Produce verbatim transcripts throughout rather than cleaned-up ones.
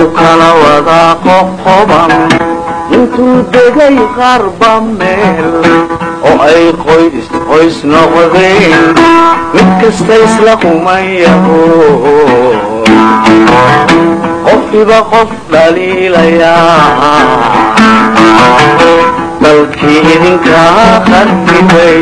kala wada qoqoban intuu degay qarba meel oo ay qoys qoys noqdeen mid kasta isla qumayaho qofiba qof dhaliilayaa dalkii idinkaa qarribay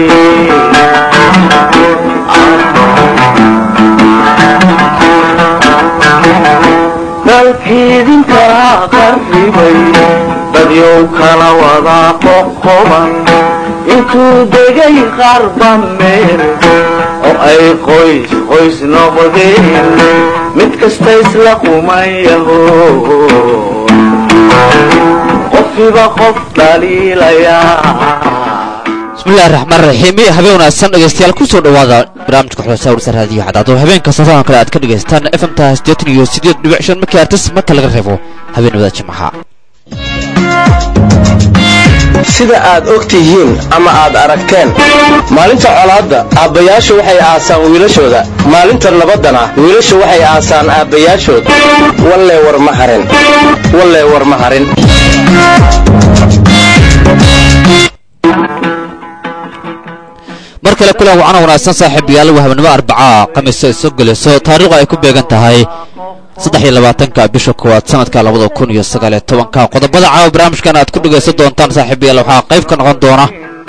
dalkii idinkaa qarribay dadyow kala wada qoqoban intuu degay qarba meel oo ay qoys qoys noqdeen mid kasta isla qumayaho qofiba qof dhaliilayaa. bismillahi raxmaan raxiim habeen wanaagsan dhegeystayaal kusoo dhawaada barnaamijka xulashada warsa raadiyo cadaado habeenka safarkan kale aad ka dhegaystaan f m ta sideetan iyo sideed dhibic shan markii artis marka laga reebo habeenimada jimcaha. sida aad og tihiin ama aad aragteen maalinta colaadda aabbayaashu waxay aasaan wiilashooda maalinta nabaddana wiilashu waxay aasaan aabbayaashood wallee war ma harin wallee war ma harin mar kale kulan wacana wanaagsan saaxiibayaal wahabnimo arbacaa khamiis ay soo gelayso taariikhdu ay ku beegan tahay saddex iyo labaatanka bisha koowaad sanadka labada kun iyo sagaal iyo tobanka qodobada caawa barnaamijkan aad ku dhegaysan doontaan saaxiibayaal waxaa qayb ka noqon doona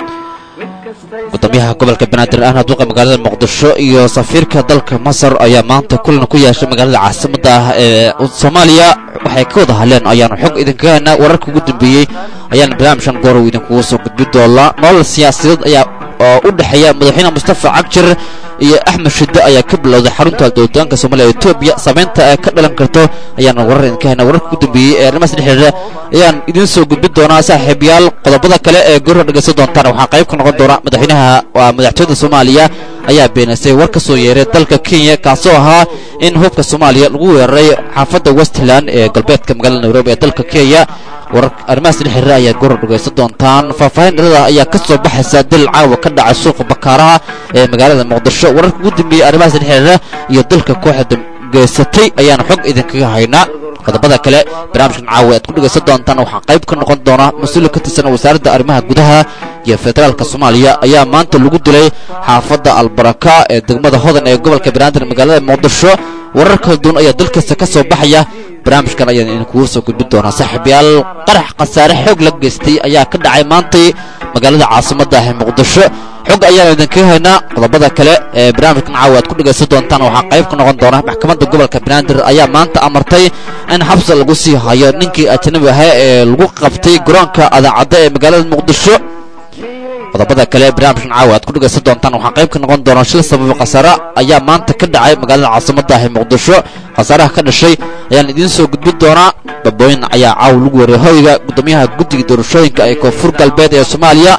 gudoomiyaha gobolka banaadir ahna duqa magaalada muqdisho iyo safiirka dalka masar ayaa maanta kulan ku yeeshay magaalada caasimadda ah ee soomaaliya waxay ka wada hadleen ayaanu xog idinkaga haynaa wararka ugu dambeeyey ayaana barnaamijkan goorow idinkugu soo gudbi doonaa nolol siyaasadeed ayaa oo u dhexeeya madaxweyne mustafa cagjar iyo axmed shidde ayaa ka bilowday xarunta dowladaanka soomaaliya ee etoobiya saameynta ay ka dhalan karto ayaana warar idinka haynaa wararka ugu dambeeyey ee arrimahaas dhexdeeda ayaan idiin soo gudbin doonaa saaxiibayaal qodobada kale ee goorra dhegaysan doontaan waxaa qayb ka noqon doona madaxweynaha waa madaxtooyada soomaaliya ayaa beenaysay war ka soo yeeray dalka kenya kaasoo ahaa in hubka soomaaliya lagu weeraray xaafadda westland ee galbeedka magaalada nairobi ee dalka kenya warar arrimahaas dhexdeeda ayaa goorra dhegaysan doontaan faahfaahin dhalada ayaa ka soo baxaysa dil caawa ka dhacay suuqa bakaaraha ee magaalada muqdisho wararka ugu dambeeyey arrimahaas dhexdeeda iyo dalka kooxda geysatay ayaana xog idinkaga haynaa qodobada kale barnaamijkan caawa aad ku dhegaysan doontaan waxaa qayb ka noqon doona mas-uul ka tirsan wasaaradda arrimaha gudaha iyo federaalka soomaaliya ayaa maanta lagu dilay xaafadda albaraka ee degmada hodan ee gobolka banaadir magaalada muqdisho warar kala duwan ayaa dalkasta ka soo baxaya barnaamijkan ayaan idinkugu soo gudbin doonaa saaxiibayaal qarax khasaare xoog la geystay ayaa ka dhacay maantay magaalada caasimadda ah ee muqdisho xog ayaan idinkaga haynaa qodobada kale ee barnaamijkan caawa aad ku dhegaysan doontaan waxaa qayb ka noqon doona maxkamadda gobolka banaadir ayaa maanta amartay in xabsi lagu sii hayo ninkii ajnabi ahaa ee lagu qabtay garoonka adaacadda ee magaalada muqdisho qodobada kale barnaamijkan caawa aad ku dhegaysan doontaan waxaa qayb ka noqon doona shil sababa khasaare ayaa maanta ka dhacay magaalada caasimadda ah ee muqdisho khasaaraha ka dhashay ayaan idiin soo gudbin doonaa babooyin ayaa caawa lagu weeray hoyga gudoomiyaha guddiga doorashooyinka ee koonfur galbeed ee soomaaliya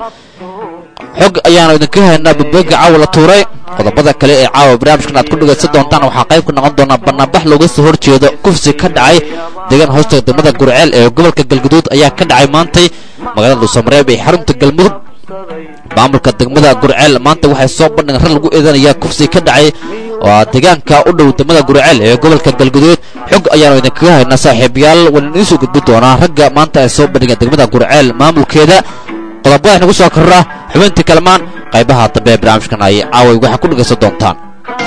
xog ayaanu idinkaga haynaa babooyinka caawa la tuuray qodobada kale ee caawa barnaamijkan aad ku dhegaysan doontaan waxaa qayb ka noqon doonaa banaanbax looga soo horjeedo kufsi ka dhacay deegaan hoosta degmada gurceel ee gobolka galguduud ayaa ka dhacay maantay magaalada dhuusamareeb ee xarunta galmudug maamulka degmada gurceel maanta waxay soo bandhigeen rar lagu eedanayaa kufsi ka dhacay waa deegaanka u dhow degmada gurceel ee gobolka galguduud xog ayaanu idinkaga haynaa saaxiibayaal waan idiin soo gudbin doonaa ragga maanta ay soo bandhigeen degmada gurceel maamulkeeda qodobada nagu soo korra xubintii kalmaan qaybaha dambe ee barnaamijkan ay caaway waxaa ku dhegaysan doontaan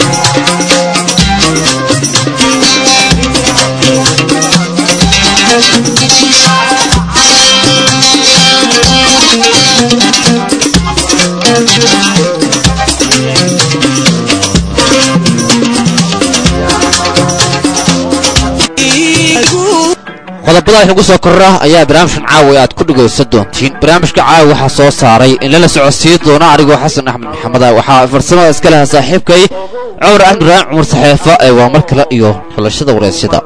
qodobada nagu soo korra ayaa barnaamijkan caawa aad ku dhegaysan doontiin barnaamijka caawa waxaa soo saaray in lala socodsiin doono anigoo xasan axmed maxamed waxaa farsamada iska lahaa saaxiibkay cumar axmed raan cumar saxeefa ee waa mar kale iyo xulashada wareysyada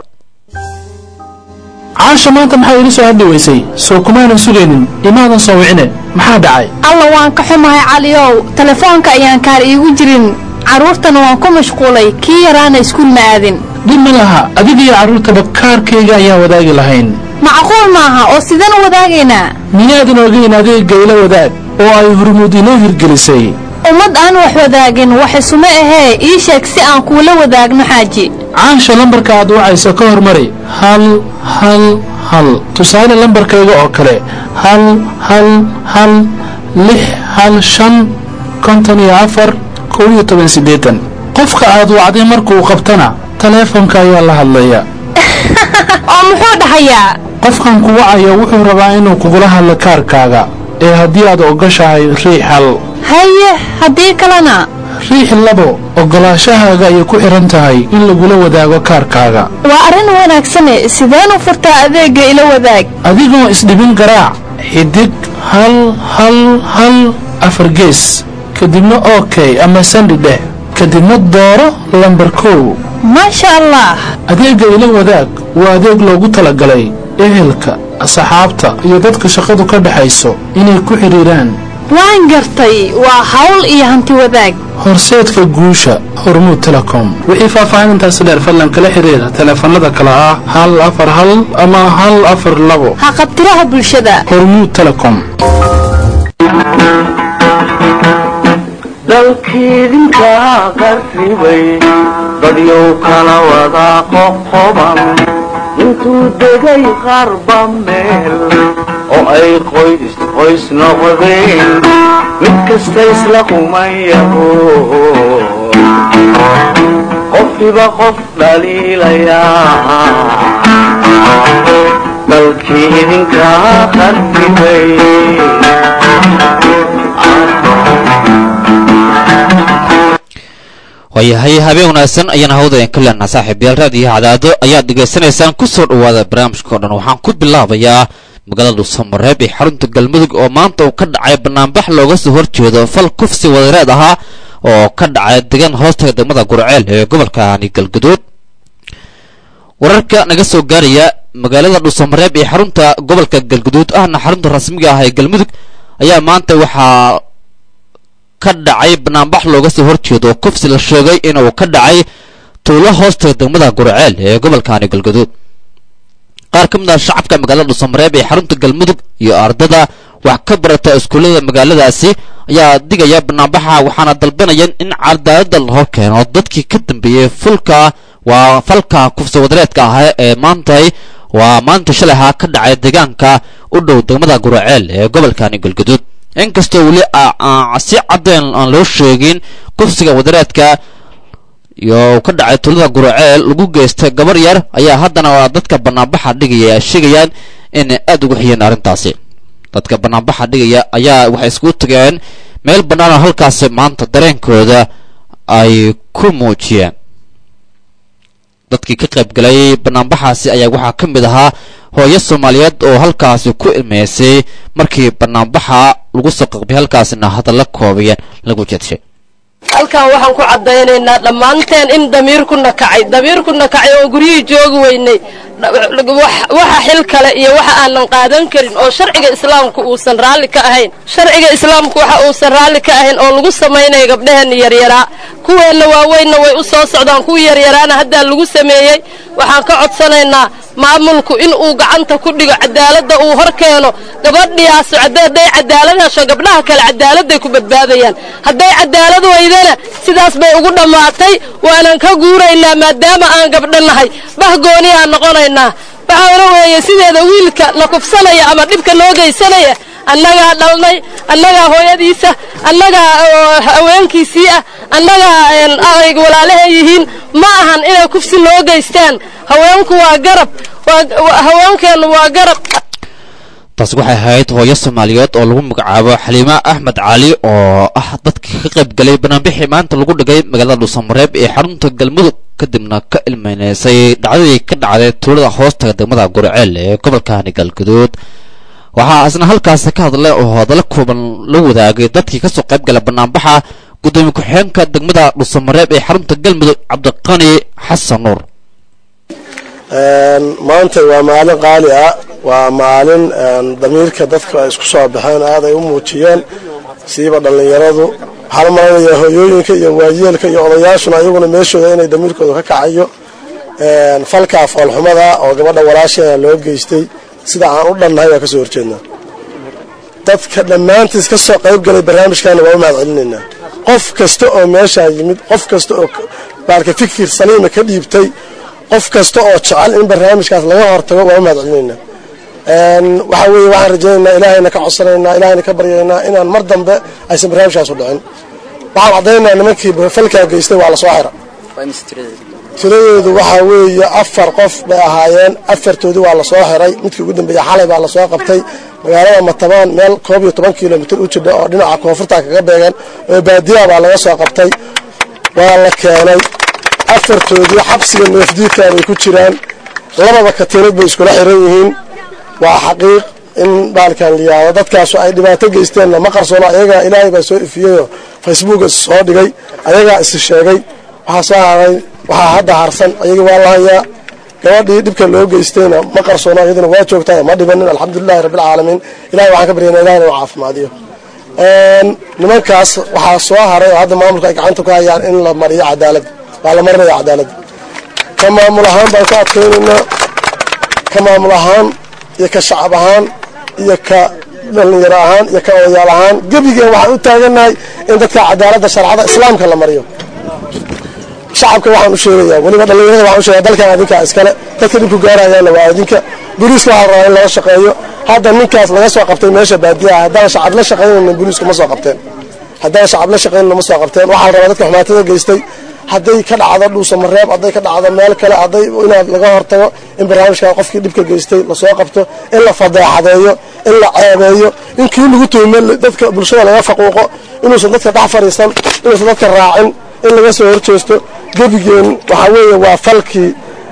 caasha maanta maxay ila soo hadli weysay soo kumaanan sugaynin imaadan soo wicine maxaa dhacay alla waan ka xumahay caliyow telefoonka ayaan kaar iigu jirin carruurtana waan ku mashquulay kii yaraana iskuul ma aadin dib ma laha adigiyo carruurtaba kaarkayga ayaan wadaagi lahayn macquul maaha oo sidaan u wadaagaynaa miyaadan ogeyn adeegga ila wadaag oo ay hormuud inoo hirgelisay ummad aan wax wadaagin wax isuma ahee ii sheeg si aan kuula wadaagno xaaji caansha lambarka aad wacayso ka hormari hal hal hal tusaale lambarkayga oo kale hal hal hal lix hal shan konton iyo afar kow iyo toban siddeetan qofka aad wacday markuu qabtana taleefonka ayaa la hadlaya oo muxuu dhahayaa qofkan ku wacaya wuxuu rabaa inuu kugula hadlo kaarkaaga ee haddii aad ogashahay riix hal haye haddii kalena riix labo ogolaashahaaga ayay ku xihan tahay in lagula wadaago kaarkaaga waa arrin wanaagsane sideenu furtaa adeegga ila wadaag adigoo isdhibin garaac xidig hal hal hal afar gees kadibna okay ama sandi dheh kadibna dooro lambar kow maasha allah adeegga ila wadaag waa adeeg loogu talagalay ehelka asxaabta iyo dadka shaqadu ka dhaxayso inay ku xiriiraan waan gartay waa hawl iyo hanti wadaag horseedka guusha hormuud telecom wixii faahfaahintaas dheer fadlan kala xiriira taleefanada kala ah hal afar hal ama hal afar labo ha qabtiraha bulshada hormuud telecom dalkiidinka qarribay dadyow kala wada qoqoban intuu degay qarba meel oo ay qoys qoys noqdeen mid kasta isla qumayaho qofkiiba qof dhaliilayaa dalkii idinka qarribay waayahay habeen wanaagsan ayaan hawdayan ka leenaha saaxiibayaal raadiyaha cadaado ayaad dhegaysanaysaan ku soo dhawaada barnaamijka o dhan waxaan ku bilaabayaa magaalada dhuusamareeb ee xarunta galmudug oo maanta uu ka dhacay banaanbax looga soo horjeedo fal kufsi wadareed ahaa oo ka dhacay degan hoostaga degmada gurceel ee gobolkani galgaduud wararka naga soo gaaraya magaalada dhuusamareeb ee xarunta gobolka galgaduud ahna xarunta rasmiga ah ee galmudug ayaa maanta waxaa ka dhacay banaanbax looga soo horjeedo kufsi la sheegay inuu ka dhacay tuulo hoostaga degmada gurceel ee gobolkani galgaduud qaar ka mid ah shacabka magaalada dhuusamareeb ee xarunta galmudug iyo ardada wax ka barata iskuullada magaaladaasi ayaa digaya banaanbaxa waxaana dalbanayeen in cadaalada la hor keeno dadkii ka dambeeyey fulka waa falka kufsi wadareedka ah ee maantay waa maanta shalay ahaa ka dhacay deegaanka u dhow degmada gurceel ee gobolkani galgaduud inkastoo weli si cadeen aan loo sheegin kufsiga wadareedka iyo ka dhacay tuulada gurceel lagu geystay gabar yar ayaa haddana dadka banaanbaxa dhigaya sheegayaan inay aada ugu xiyeen arrintaasi dadka banaanbaxa dhigaya ayaa waxay iskugu tageen meel bannaan oo halkaasi maanta dareenkooda ay ku muujiyeen dadkii ka qayb galay banaanbaxaasi ayaa waxaa ka mid ahaa hooyo soomaaliyeed oo halkaasi ku ilmeysay markii banaanbaxa lagu soo qaqbay halkaasina hadalla koobayeen lagu jeedshay halkan waxaan ku caddaynaynaa dhammaanteen in damiirkuna kacay damiirkuna kacay oo guryihii joogi weynay waxa xil kale iyo waxa aanan qaadan karin oo sharciga islaamku uusan raalli ka ahayn sharciga islaamku waxa uusan raalli ka ahayn oo lagu samaynayo gabdhaheenna yaryaraa kuweenna waaweynna way u soo socdaan kuwii yaryaraana haddaa lagu sameeyey waxaan ka codsanaynaa maamulku in uu gacanta ku dhigo cadaaladda uu hor keeno gabadhiyaas hadday cadaalad hesho gabdhaha kale cadaaladday ku badbaadayaan hadday cadaalad weydana sidaas bay ugu dhammaatay waanan ka guuraynaa maadaama aan gabdho nahay bahgooni aan noqonaynaa waxaana weeye sideeda wiilka la kufsanaya ama dhibka loo geysanaya annagaa dhalnay annagaa hooyadiisa annagaa haweenkiisii ah annagaa ayg walaalaha yihiin ma ahan inay kufsi loo geystaan haweenku waa garab haweenkeennu waa garab taasi waxay ahayd hooyo soomaaliyeed oo lagu magacaabo xaliima axmed cali oo ah dadkii ka qayb galay banaanbixii maanta lagu dhigay magaalada dhuusamareeb ee xarunta galmudug kadibna ka ilmeyneysay dhacdadii ka dhacday tuulada hoostaga degmada gurceel ee gobolkani galgaduud waxaa isna halkaasi ka hadlay oo hadallo kooban la wadaagay dadkii kasoo qayb gala banaanbaxa gudoomiye ku-xigeenka degmada dhuusamareeb ee xarunta galmudug cabdiqani xasan nuur maanta waa maalin qaali ah waa maalin damiirka dadka ay isku soo baxeen aad ay u muujiyeen siiba dhallinyaradu waxaan u malaynayaa hooyooyinka iyo waayeelka iyo odayaashuna ayaguna meeshooda inay damiirkooda ka kacayo falkaa foolxumada oo gabadha walaasheena loo geystay sida aan u dhannahay waa ka soo horjeednaa dadka dhammaantiis ka soo qayb galay barnaamijkaana waa u mahad celinaynaa qof kasta oo meeshaa yimid qof kasta oo baalka fikir saliima ka dhiibtay qof kasta oo jecel in barnaamijkaas laga hortago waa u mahad celinaynaa waxaa weeye waxaan rajaynaynaa ilaahayna ka codsanaynaa ilaahayna ka baryaynaa inaan mar dambe aysan barnaamijkaas u dhicin waxaan caddaynaynaa nimankii falkaa geystay waa la soo xira tiradeedu waxaa weeye afar qof bay ahaayeen afartoodii waa la soo xiray midkii ugu dambeeya xalay baa lasoo qabtay magaalada matabaan meel koob iyo toban kilomitir u jidha oo dhinaca koonfurta kaga beegan oo baadiyaa baa laga soo qabtay waa la keenay afartoodii xabsiga neefdiidkaa bay ku jiraan lababa katiinad bay iskula xiran yihiin waa xaqiiq in baalkan liyaado dadkaasu ay dhibaato geysteenna ma qarsoono ayagaa ilaahay baa soo ifiyeyoo facebooka soo dhigay ayagaa isi sheegay waxaa soo haray waxaa hadda harsan ayagii waa la hayaa gabadhii dhibka loo geystayna ma qarsoono iyaduna waa joogtaa ma dhibanin alxamdulilahi rabbilcaalamiin ilahay waxaan ka baryanaa ilahayna u caafimaadiyo nimankaas waxaa soo haray oo hadda maamulka ay gacanta ku hayaan in la mariyo cadaalad waa la marinaya cadaaladda ka maamul ahaan baan ku adkaynaynaa ka maamul ahaan iyo ka shacab ahaan iyo ka dhalinyaro ahaan iyo ka odayaal ahaan gebigeen waxaan u taagannahay in dadka cadaaladda sharcada islaamka la mariyo shacabka waxaan u sheegayaa weliba dhalinyarada waxaan u sheegaya dalkan adinkaa iskale dadka dhibku gaarayaanna waa adinka booliiska waxaa rabaa in laga shaqeeyo hadda ninkaas laga soo qabtay meesha baadiyaha haddaan shacab la shaqaynayna booliisku ma soo qabteen haddaan shacab la shaqaynayna ma soo qabteen waxaa la rabaa dadka xumaatada geystay hadday ka dhacdo dhuusamareeb hadday ka dhacdo meel kale hadday inaad laga hortago in barnaamijkan qofkii dhibka geystay lasoo qabto in la fadeexadeeyo in la ceebeeyo in kii lagu tuhme dadka bulshada laga faquuqo inuusan dadka dhex fadhiisan inuusan dadka raacin in laga soo horjeesto gebigeen waxaa weeye waa falkii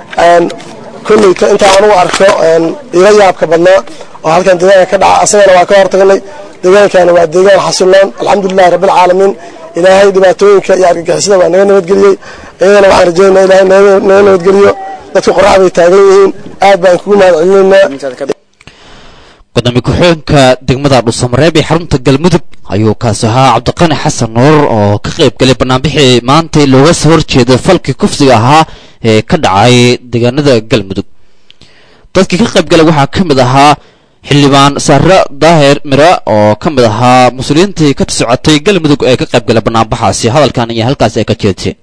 kolleyta intaa anugu arko ila yaabka badnaa oo halkan deegaanka ka dhaca asagana waa ka hortagnay deegaankana waa deegaan xasiloon alxamdulilahi rabbilcaalamiin ilaahay dhibaatooyinka iyo argagixisada waa naga nabadgeliyey iyadana waxaan rajaynaa ilahay naga nabadgeliyo dadka qorax bay taagan yihiin aad baan kugu mahad celinaynaa gudoomiye ku-xigeenka degmada dhuusamareeb ee xarunta galmudug ayuu kaasi ahaa cabdiqani xasan nuur oo ka qayb galay barnaamijii maanta looga soo horjeedo falkii kufsiga ahaa ee ka dhacay deegaanada galmudug dadkii ka qayb galay waxaa ka mid ahaa xildhibaan saare daahir mira oo ka mid ahaa mas-uuliyiintii ka socotay galmudug ee ka qayb galay barnaamijhaasi hadalkan iyo halkaas ay ka jeedisay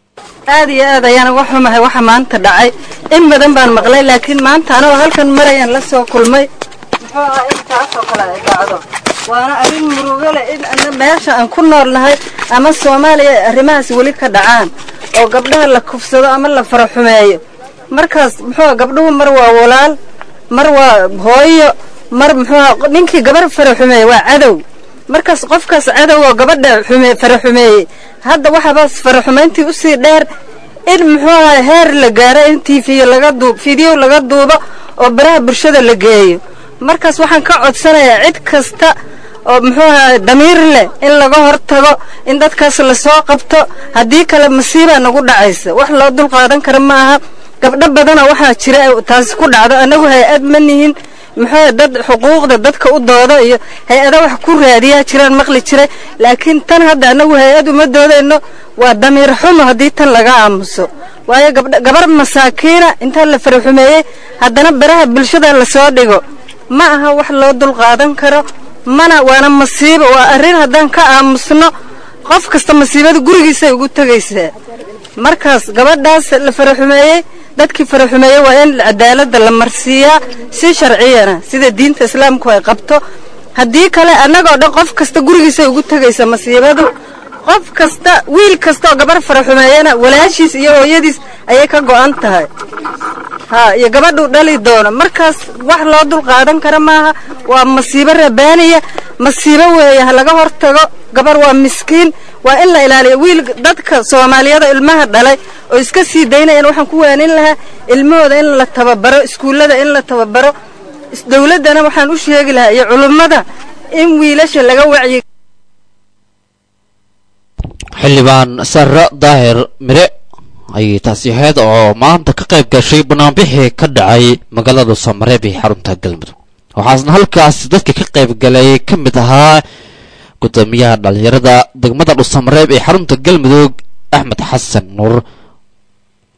aad iyo aad ayaan uga xumahay waxa maanta dhacay in badan baan maqlay laakiin maanta anagoo halkan marayaan la soo kulmay muxuu ahaa intaasoo kale ay dhacdo waana arrin murugo leh in meesha aan ku noolnahay ama soomaaliya arrimahaas weli ka dhacaan oo gabdhaha la kufsado ama la faraxumeeyo markaas muxuu gabdhuhu mar waa walaal mar waa hooyo mar muxuu ninkii gabar faraxumeeyey waa cadow markaas qofkaas cadow oo gabadha xume faraxumeeyey hadda waxabaas faraxumayntii usii dheer in muxuu ahaa heer la gaaro in tiifiyo laga duub fiideo laga duubo oo baraha bulshada la geeyo markaas waxaan ka codsanayaa cid kasta oo muxuu ahaa damiir leh in laga hortago in dadkaas lasoo qabto haddii kale masiibaa nagu dhacaysa wax loo dul qaadan kara ma aha gabdho badana waxaa jira taasi ku dhacdo annagu hay-ad ma nihin muxuu dad xuquuqda dadka u doodo iyo hay-ada wax ku raadiyaa jiraan maqli jiray laakiin tan hadda annagu hay-ad uma doodayno waa damiir xumo haddii tan laga aamuso waayo gabar masaakiina intaa la faraxumeeyey haddana baraha bulshada lasoo dhigo ma aha wax loo dul qaadan karo mana waana masiibo waa arrin haddaan ka aamusno qof kasta masiibada gurigiisay ugu tegaysaa markaas gabadhaas la faraxumeeyey dadkii faraxumeeyey waa in cadaaladda la marsiiyaa si sharciyana sida diinta islaamku ay qabto haddii kale annagoo dhan qof kasta gurigiisay ugu tegaysa masiibadu qof kasta wiil kasta oo gabar faraxumeeyana walaashiis iyo hooyadiis ayay ka go'an tahay ha iyo gabadhuu dhali doono markaas wax loo dul qaadan kara maaha waa masiibo rabaaniya masiibo weeye ha laga hortago gabar waa miskiin waa in la ilaaliyo wiil dadka soomaaliyada ilmaha dhalay oo iska sii daynayaan waxaan ku waanin lahaa ilmahooda in la tababaro iskuullada in la tababaro dawladdana waxaan u sheegi lahaa iyo culummada in wiilasha laga wacyi xildhibaan saare daahir mire ayay taasi ahayd oo maanta ka qayb gashay barnaamijii ka dhacay magaalada dhuusamareeb ee xarunta galmudug waxaasna halkaas dadka ka qayb galay ka mid ahaa gudoomiyaha dhalinyarada degmada dhuusamareeb ee xarunta galmudug axmed xasan nuur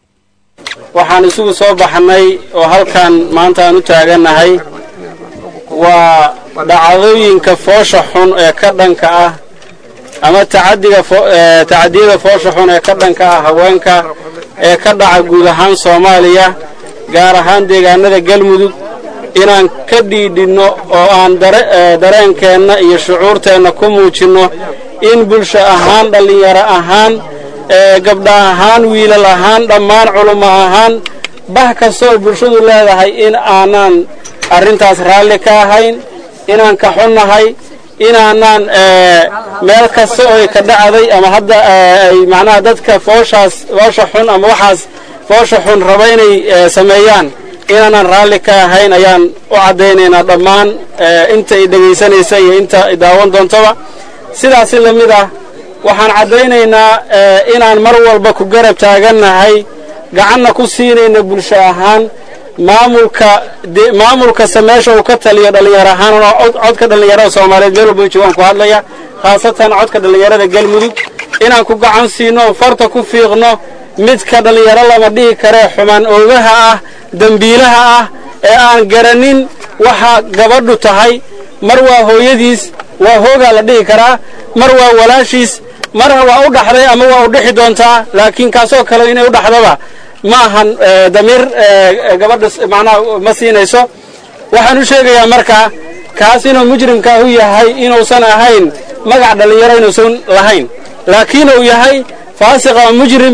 waxaan isugu soo baxnay oo halkan maanta aan u taaganahay waa dhacdooyinka foosha xun ee ka dhanka ah ama tacadiga tacadiyada foosha xun ee ka dhanka ah haweenka ee ka dhaca guud ahaan Soomaaliya gaar ahaan deegaanada Galmudug inaan ka dhiidhino oo aan dareenkeena iyo shucuurteena ku muujino in bulsho ahaan dhalinyaro ahaan gabdha ahaan wiilal ahaan dhammaan culimo ahaan bah kastoo bulshadu leedahay in aanan arrintaas raalli ka ahayn inaan ka xunnahay inaanan meel kasta oo ay ka dhacday ama hadda ay macnaha dadka fooshaas foosha xun ama waxaas foosha xun raba inay sameeyaan inaanan raalli ka ahayn ayaan u caddaynaynaa dhammaan inta ay dhegaysanaysa iyo inta ay daawan doontaba sidaasi la mid ah waxaan caddaynaynaa inaan mar walba ku garab taagannahay gacanna ku siinayna bulsho ahaan maamulka maamulka sameesha uu ka taliyo dhalinyaro ahaan codka dhalinyarada Soomaaliyeed meel walba joogan ku hadlaya khaasatan codka dhalinyarada Galmudug inaan ku gacan siino farta ku fiiqno midka dhalinyaro lama dhihi kare xumaan oogaha ah dambiilaha ah ee aan garanin waxa gabadhu tahay mar waa hooyadiis waa hooga la dhihi karaa mar waa walaashiis mar waa u dhaxday ama waa u dhixi doontaa laakiin kaasoo kale inay u dhaxdaba ma ahan damiir gabadha macnaha ma siinayso waxaan u sheegayaa markaa kaas inuu mujrimka u yahay inuusan ahayn magac dhalinyaro inuusan lahayn laakiin uu yahay faasiq ama mujrim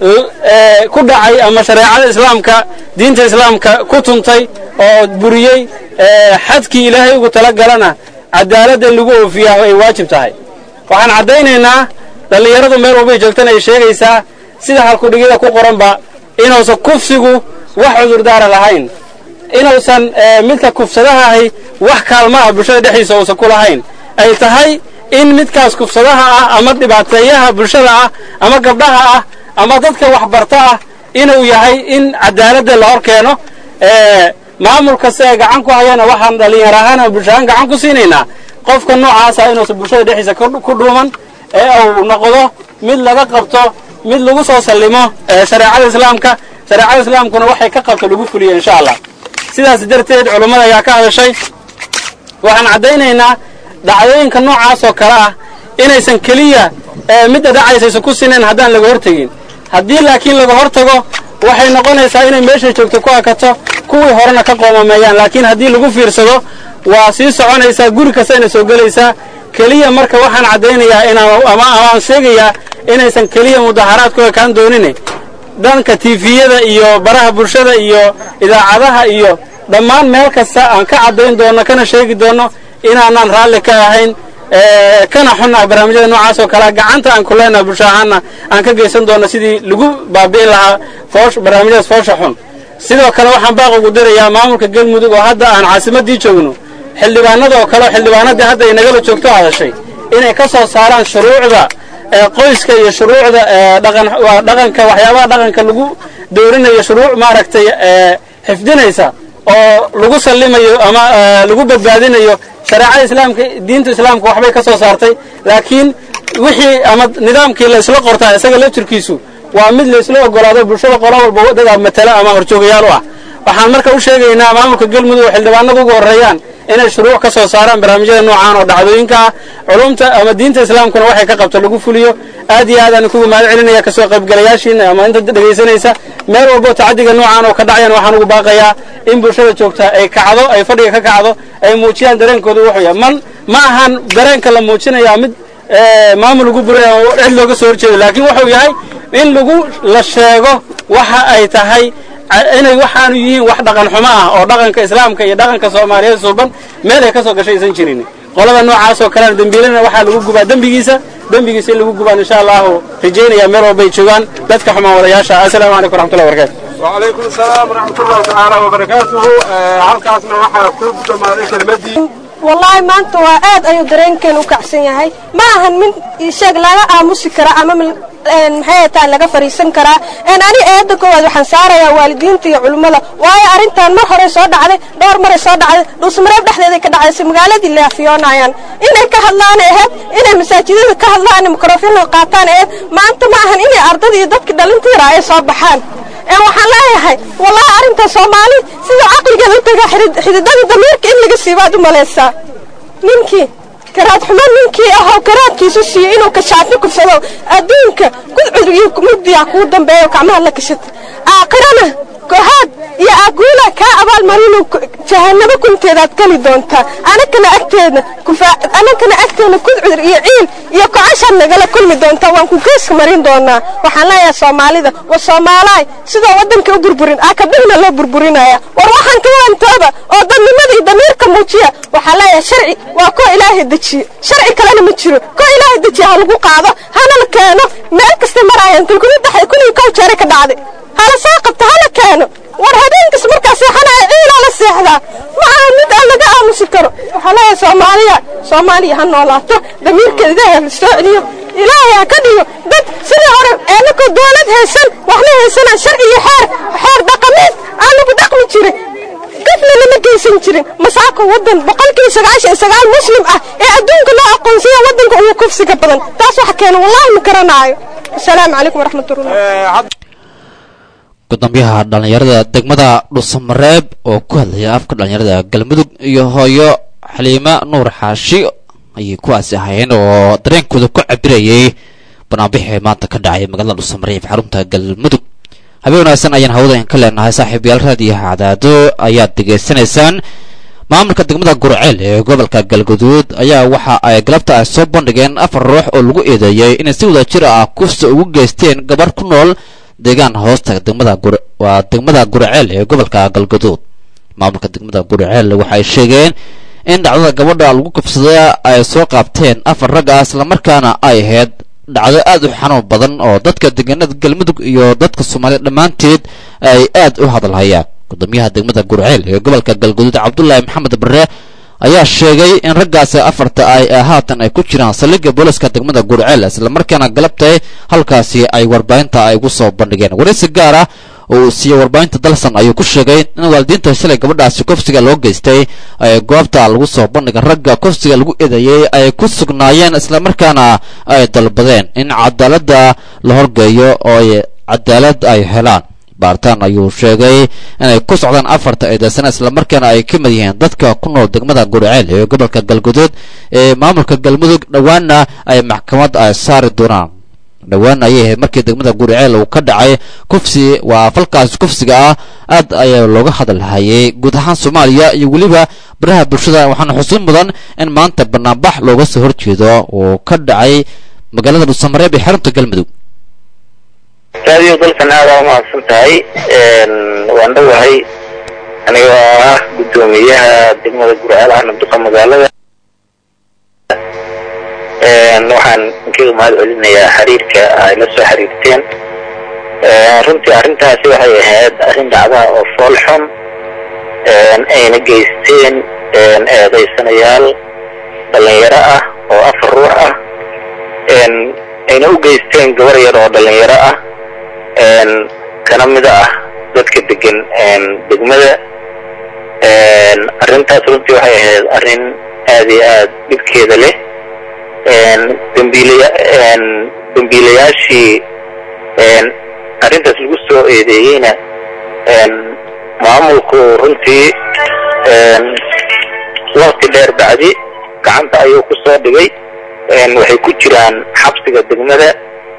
ku dhacay ama shareecada islaamka diinta islaamka ku tuntay oo buriyey xadkii ilaahay ugu talagalana cadaaladda lagu oofiyaa ay waajib tahay waxaan caddaynaynaa dhalinyaradu meel walba joogtana ay sheegaysaa sida halkudhigida ku qoranba inuusan kufsigu wax cudurdaara lahayn inuusan midka kufsadaha ahi wax kaalma ah bulshada dhexdiisa uusan ku lahayn ay tahay in midkaas kufsadaha ah ama dhibaateeyaha bulshada ah ama gabdhaha ah ama dadka waxbarta ah inuu yahay in cadaaladda la hor keeno maamulka si ay gacan ku hayana waxaan dhalinyaro ahaan ama bulsho ahaan gacan ku siinaynaa qofka noocaasa inuusan bulshada dhexdiisa ku dhuuman ee uu noqdo mid laga qabto mid lagu soo sallimo shareecada islaamka shareecada islaamkuna waxay ka qabto lagu fuliyo insha Allah sidaas darteed culimada ayaa ka hadashay waxaan caddaynaynaa dhacdooyinka noocaas oo kale ah inaysan keliya midda dhacaysa ku sineen haddaan laga hortagin haddii laakiin laga hortago waxay noqonaysaa inay meesha joogto ku akato kuwii horena ka qoomameeyaan laakiin haddii lagu fiirsado waa sii soconaysaa guri kasta inay soo gelaysaa keliya marka waxaan caddaynayaa inaan ama aan sheegayaa inaysan keliya mudaharaadku ekaan doonine dhanka tiifiyada iyo baraha bulshada iyo idaacadaha iyo dhammaan meel kasta aan ka caddayn doono kana sheegi doono inaanan raalli ka ahayn kana xunnahay barnaamijyada noocaas oo kale gacanta aan ku leenahay bulsho ahaanna aan ka geysan doono sidii lagu baabi'in lahaa foosh barnaamijyadaas foosha xun sidoo kale waxaan baaq ugu dirayaa maamulka Galmudug oo hadda aan caasimadii joogno xildhibaanada oo kale xildhibaanadii hadda ay nagala joogto hadashay inay ka soo saaraan shuruucda qoyska iyo shuruucda dhaqan waa dhaqanka waxyaabaha dhaqanka lagu doorinayo shuruuc maaragtay xifdinaysa oo lagu sallimayo ama lagu badbaadinayo shareecada islaamka diinta islaamka waxbay ka soo saartay laakiin wixii ama nidaamkii la isla qortaa isaga laftirkiisu waa mid la isla ogolaado bulshada qolo walba dad matala ama horjoogayaal u ah waxaan marka u sheegaynaa maamulka Galmudug oo xildhibaanadu ugu horeeyaan inay shuruuc ka soo saaraan barnaamijyada noocan oo dhacdooyinka ah culumta ama diinta islaamkuna waxay ka qabto lagu fuliyo aad iyo aad aan kugu mahad celinaya ka soo qaybgalayaashiina ama inta dhageysanaysa meel walba tacadiga noocan oo ka dhacayaan waxaan ugu baaqayaa in bulshada joogta ay kacdo ay fadhiga ka kacdo ay muujiyaan dareenkooda wuxuu yahay man ma ahan dareenka la muujinayaa mid maamul lagu burayo cid looga soo horjeedo laakiin wuxuu yahay in lagu la sheego waxa ay tahay inay waxaanu yihiin wax dhaqan xumo ah oo dhaqanka islaamka iyo dhaqanka Soomaaliyeed suuban meel ay ka soo gashaysan jirin qolada noocaas oo kale dambiilana waxa lagu gubaa dambigiisa dambigiisa lagu gubaa insha Allah rajeynaya meel walba ay joogan dadka xumaan walayaasha assalaamu alaykum warahmatullahi wabarakatuh wa alaykum asalaam warahmatullahi ta'ala wabarakatuh halkaasna waxa ku dhamaaday kelmadii wallahi maanta waa aad ayuu dareenkeen u kacsan yahay ma ahan min sheeg laga aamusi kara ama maxay taa laga fariisan karaa in ani eedo koowaad waxaan saarayaa waalidiinta iyo culimada waayo arintan mar hore soo dhacday dhowr mar soo dhacday dhusmareeb dhexdeeda ka dhacay magaaladii Laafiyoonayaan inay ka hadlaan ahayd inay masaajidada ka hadlaan mikrofon qaataan ahayd maanta ma ahan inay ardada iyo dadka dhalinta ay soo baxaan ee waxaan leeyahay wallahi arrinta Soomaali sida aqligeeda u taga xididada damiirka in laga siibaad u maleysaa ninkii karaad xumaan ninkii ahoo karaadkiisu siiyey inuu ka shaafi kufsado adduunka gudcud iyo muddiya ku dambeeyo gacmaha la kashata aakhirana gohaad iyo aguula ka abaal marino jahannaba kunteedaad kali doontaa anakana agteedna kufa anakana agteedna gudcud iyo ciil iyo kacashan nagala kulmi doontaa waan ku gees marin doonaa waxaan leeyahay Soomaalida wa Soomaaliay sidoo wadanka u burburin aa ka dhigna loo burburinaya war waxaan ka wantooba oo dadnimada iyo damiirka muujiya waxaan leeyahay sharci waa ko Ilaahay dajiyo sharci kalena ma jiro ko Ilaahay dajiyo ha lagu qaado hana la keeno meel kasta marayaan tulkuda dhaxay kulli ka jeeray ka dhacday hala saaqabta hala keeno war habeenkis markaas xanaa ciila la seexda ma aha mid aan laga aamusi karo waxa la Soomaaliya Soomaaliya ha noolaato damiirkeeda ha soo celiyo Ilaahay ha ka dhigo dad sidii hore ee ku dawlad haysan waxna haysan sharci iyo xeer xeer dhaqameed aan lagu dhaqmi jiray qofna lama geysan jirin masaako wadan boqolkiiba sagaashan iyo sagaal muslim ah ee adduunka loo aqoonsiyo wadanka ugu kufsiga badan taas waxa keenay wallahi ma garanaayo assalaamu calaykum waraxmatullaahi gudoomiyaha dhalinyarada degmada Dhuusamareeb oo ku hadlaya afka dhalinyarada Galmudug iyo hooyo Xaliima Nuur Xaashi ayay kuwaas ahaayeen oo dareenkooda ku cabirayay banaanbixii maanta ka dhacay magaalada Dhuusamareeb xarunta Galmudug habeen wanaagsan ayaan hawada ka leenahay saaxiibayaal raadiyaha Cadaado ayaad degeysanaysaan maamulka degmada Gurceel ee gobolka Galgaduud ayaa waxa ay galabta ay soo bandhigeen afar ruux oo lagu eedeeyay in si wada jir ah kufsi ugu geysteen gabar ku nool deegaan hoosta degmada gur waa degmada Gurceel ee gobolka Galgaduud maamulka degmada Gurceel waxa ay sheegeen in dhacdada gabadha lagu kufsaday ay soo qaabteen afar rag ah isla markaana ay ahayd dhacdo aad u xanuun badan oo dadka deegaanada Galmudug iyo dadka Soomaaliyeed dhamaanteed ay aad u hadalhayaan gudoomiyaha degmada Gurceel ee gobolka Galgaduud Cabdullaahi Maxamed Barre ayaa sheegay in raggaas afarta ay haatan ay ku jiraan saldhigga booliska degmada Gurceel isla markaana galabtay halkaasi ay warbaahinta ay ugu soo bandhigeen wareysi gaar ah oo si warbaahinta dalsan ayuu ku sheegay in waalidiinta shalay gabadhaasi kufsiga loo geystay ay goobta lagu soo bandhigay ragga kufsiga lagu eedeeyay ay ku sugnaayeen isla markaana ay dalbadeen in cadaaladda la horgeeyo oo cadaalad ay helaan baartaan ayuu sheegay inay ku socdaan afarta eedeysana isla markaana ay ka mid yihiin dadka ku nool degmada Gurceel ee gobolka Galgaduud ee maamulka Galmudug dhawaana ay maxkamad ay saari doonaan dhawaan ayay markii degmada Gurceel uu ka dhacay kufsi waa falkaas kufsiga ah aad ayaa looga hadalhayay guud ahaan Soomaaliya iyo waliba baraha bulshada waxaan xusuus mudan in maanta banaanbax looga soo horjeedo oo ka dhacay magaalada Dhuusamareeb ee xarunta Galmudug radio dalkan aad u mahadsan tahay waan dhawahay aniga ah gudoomiyaha degmada Gurceel ahna duqa magaalada waxaan kaga mahad celinayaa xiriirka ay la soo xiriirteen runtii arrintaasi waxay ahayd arrin dhacda oo fool xun ayna geysteen eedaysanayaal dhalinyaro ah oo afar ruux ah ayna u geysteen gabar yar oo dhalinyaro ah kana mid ah dadka degan degmada arrintaas runtii waxay ahayd arrin aad iyo aad dhibkeeda leh dambiilayaashii arrintaas lagu soo eedeeyeyna maamulku runtii waqti dheer bacdi gacanta ayuu ku soo dhigay waxay ku jiraan xabsiga degmada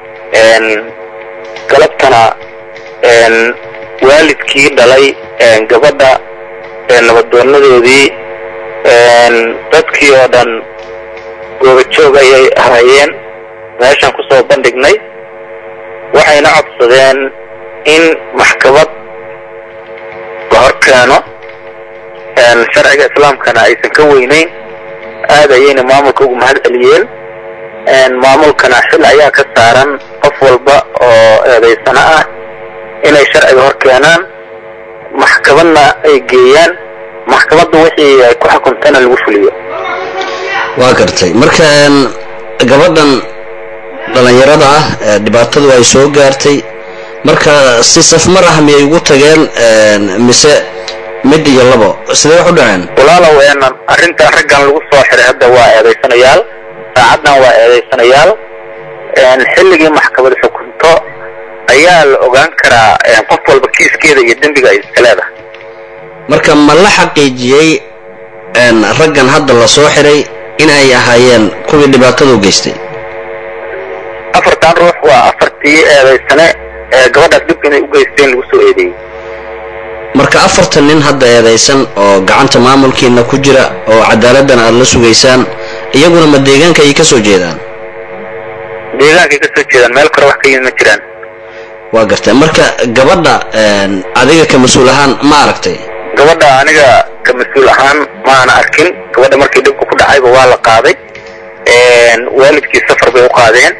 galabtana waalidkii dhalay gabadha nabadoonadoodii dadkii oo dhan goobajoog ayay ahayeen meeshaan ku soo bandhignay waxayna codsadeen in maxkamad la hor keeno sharciga islaamkana aysan ka weynayn aad ayayna maamulka ugu mahad celiyeen maamulkana xil ayaa ka saaran qof walba oo eedaysana ah inay sharciga hor keenaan maxkamadna ay geeyaan maxkamadda wixii ay ku xukuntana lagu fuliyo waa gartay marka gabadhan dhalinyarada ah dhibaatadu ay soo gaartay marka si safmar ah miyay ugu tageen mise mid iyo labo sidee wax u dhaceen walaalow arrinta raggan lagu soo xiray hadda waa eedaysanayaal saacaddan waa eedaysanayaal xilligii maxkamad xukunto ayaa la ogaan karaa qof walba kiiskeeda iyo dembiga ay iska leedahay. marka ma la xaqiijiyey raggan hadda la soo xiray inay ahaayeen kuwii dhibaatada u geystay? afartan ruux waa afartii eedaysane ee gabadhaas dhibka inay u geysteen lagu soo eedeeyey. marka afartan nin hadda eedaysan oo gacanta maamulkiina ku jira oo cadaaladdan aad la sugaysaan, iyaguna ma deegaanka ay ka soo jeedaan? deegaanka ay ka soo jeedaan, meel kale wax ka yimid ma jiraan. waa gartay. marka gabadha adiga ka mas-uul ahaan ma aragtay? gabadha aniga ka mas-uul ahaan ma ana arkin. gabadha markii dhibka ku dhacayba waa la qaaday, waalidkii safar bay u qaadeen.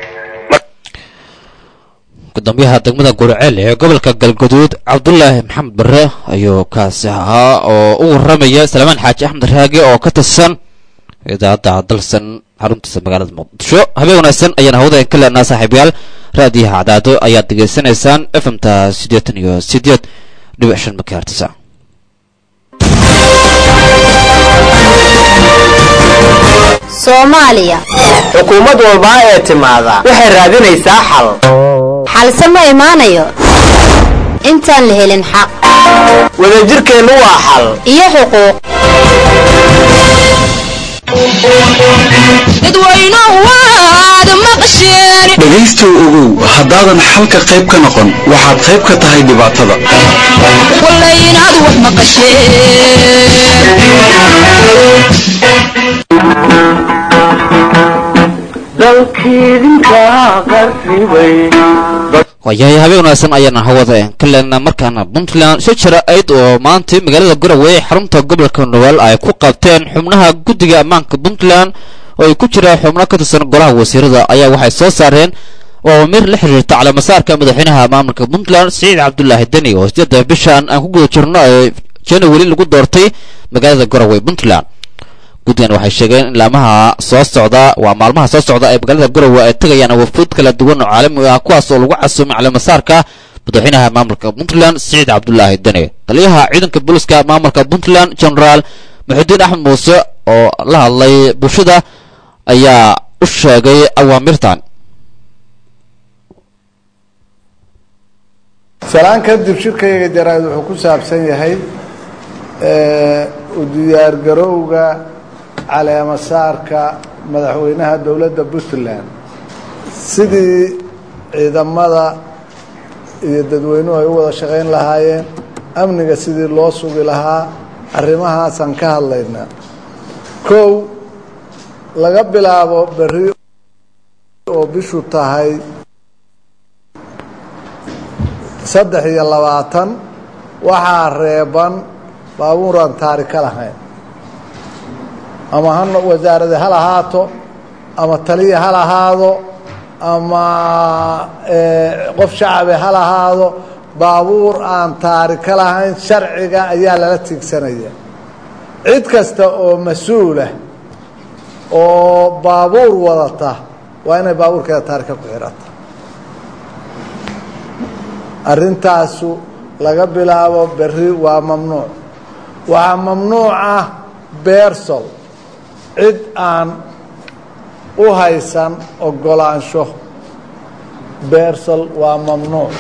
gudoomiyaha degmada Gurceel ee gobolka Galgaduud Cabdullaahi Maxamed Barre ayuu kaasi ahaa oo u waramaya Salmaan Xaaji Axmed Raage oo ka tirsan idaacadda dalsan xaruntiisa magaalada Muqdisho. habeen wanaagsan ayaan hawada ka leenahay saaxiibayaal. raadiyaha Cadaado ayaad degeysanaysaan F M ta siddeetan iyo siddeed dhibic shan megahertz. Soomaaliya xukuumad walba ee timaada waxay raadinaysaa xal. xalse ma imaanayo intaan la helin xaq. wadajirkeenu waa xal iyo xuquuq. dadweynuhu waad maqasheen. dhegaystow ogow haddaadan xalka qayb ka noqon waxaad qayb ka tahay dhibaatada. wallay inaad wax waayahay habeen wanaagsan ayaana hawada ka leenaa. markaana puntland soo jira ayd oo maanta magaalada Garowe xarunta gobolka Nobel ay ku qabteen xubnaha guddiga ammaanka puntland oo ay ku jiraan xubno ka tirsan golaha wasiirada ayaa waxay soo saareen oo mir la xiriirta calaamasaarka madaxweynaha maamulka puntland Siciid Cabdullaahi Deni oo siddeed bishan aan ku guda jirno ee January lagu doortay magaalada Garowe puntland. guddigan waxay sheegeen in laamaha soo socda waa maalmaha soo socda ee magaalada Garowe ay tagayaan wafuud kala duwan oo caalami ah kuwaas oo lagu casuumay calaamasaarka madaxweynaha maamulka puntland Siciid Cabdullaahi Deni. taliyaha ciidanka booliska maamulka puntland General Maxamuud Axmed Muuse oo la hadlay bulshada ayaa u sheegay awaamirtan. salaan kadib shirkayga jaraa'id wuxuu ku saabsan yahay u diyaargarowga caleemasaarka madaxweynaha dowladda puntland. sidii ciidamada iyo dadweynuhu ay u wada shaqayn lahaayeen, amniga sidii loo sugi lahaa, arrimahaasaan ka hadlaynaa. kow laga bilaabo berri oo bishu tahay saddex iyo labaatan waxaa reeban baabuuraan taarika lahayn, ama ha wasaarada ha lahaato, ama taliya ha lahaado, ama qof shacabe ha lahaado. baabuur aan taarika lahayn sharciga ayaa lala tiigsanaya. cid kasta oo mas-uulah oo baabuur wadata waa inay baabuurkeeda taarika ku xirata. arrintaasu laga bilaabo berri waa mamnuuc. waxaa mamnuuc ah beersol, cid aan u haysan ogolaansho beersol waa mamnuuc.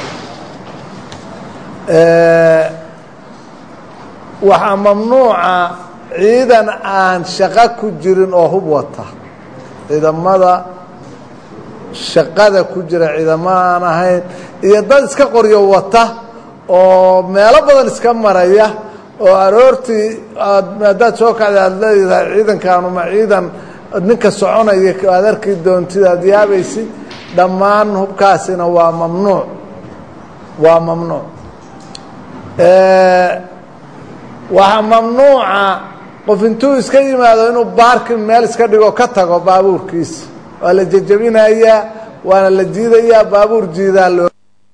waxaa mamnuuca ciidan aan shaqo ku jirin oo hub wata. ciidamada shaqada ku jira ciidamo aan ahayn iyo dad iska qoryo wata oo meelo badan iska maraya oo aroortii aad haddaad soo kacda aad leedahay ciidankaanu ma ciidan ninka soconaya aad arki doontid aad yaabaysid. dhammaan hubkaasina waa mamnuuc waa mamnuuc. waxaa mamnuuca qof intuu iska yimaado inuu baarkin meel iska dhigo ka tago baabuurkiisa. waa la jejebinayaa, waana la jiidayaa. baabuur jiidaa loo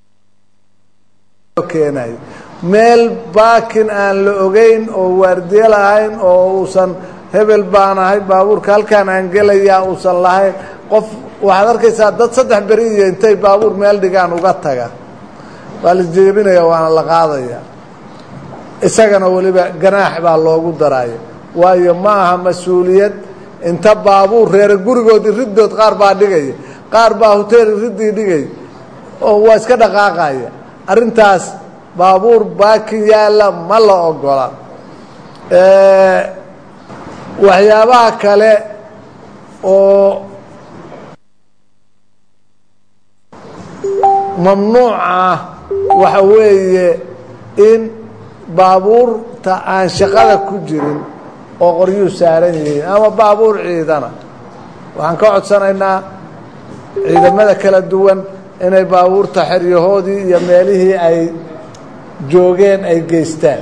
keenayo meel baakin aan la ogeyn oo waardiye lahayn oo uusan hebel baan ahay baabuurka halkaan aan gelayaa uusan lahayn. qof waxaad arkaysaa dad saddex beri iyo intay baabuur meel dhigaan uga taga. waa la jejebinaya, waana la qaadaya. isagana weliba ganaax baa loogu daraya. waayo ma aha mas-uuliyad inta baabuur reere gurigood iridood qaar baa dhigaya, qaar baa hotel iridii dhigay. oo waa iska dhaqaaqaya arrintaas baabuur baaki yaalla ma la ogola waxyaabaha kale oo mamnuuc ah waxa weeye in baabuurta aan shaqada ku jirin oo qoryuhu saaran yihiin ama baabuur ciidana waxaan ka codsanaynaa ciidamada kala duwan inay baabuurta xeryahoodii iyo meelihii ay joogeen ay geystaan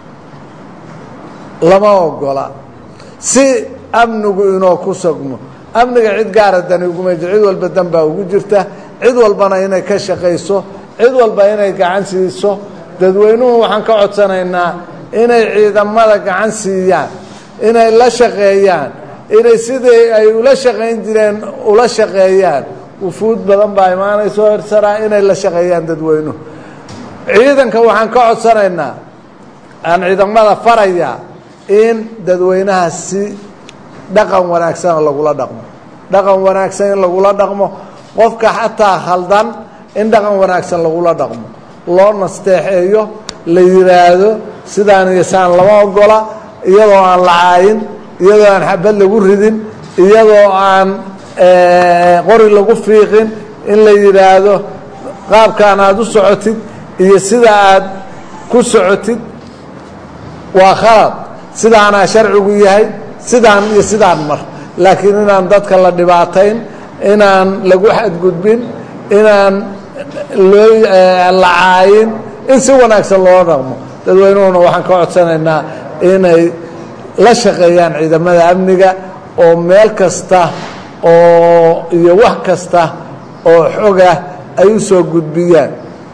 lama ogola si amnigu inoo ku sugmo amniga cid gaara dani uguma jiro cid walba dan baa ugu jirta cid walbana inay ka shaqayso cid walba inay gacan siiso dadweynuhu waxaan ka codsanaynaa inay ciidamada gacan siiyaan inay la shaqeeyaan inay sidii ay ula shaqayn jireen ula shaqeeyaan wufuud badan baa imaanayso hersaraa inay la shaqeeyaan dadweynuhu ciidanka waxaan ka codsanaynaa aan ciidamada faraya in dadweynaha si dhaqan wanaagsan lagula dhaqmo dhaqan wanaagsan in lagula dhaqmo qofka xataa khaldan in dhaqan wanaagsan lagula dhaqmo loo nasteexeeyo la yiraahdo sidaan iyo saan lama ogola iyadoo aan la caayin iyadoo aan xabad lagu ridin iyadoo aan qori lagu fiiqin in la yidhaahdo qaabkaan aad u socotid iyo sida aad ku socotid waa khalad sidaanaa sharcigu yahay sidaan iyo sidaan mar laakiin inaan dadka la dhibaatayn inaan lagu xadgudbin inaan loo la caayin in si wanaagsan loo dhaqmo dadweynuhuna waxaan ka codsanaynaa inay la shaqeeyaan ciidamada amniga oo meel kasta oo iyo wax kasta oo xogah ay u soo gudbiyaan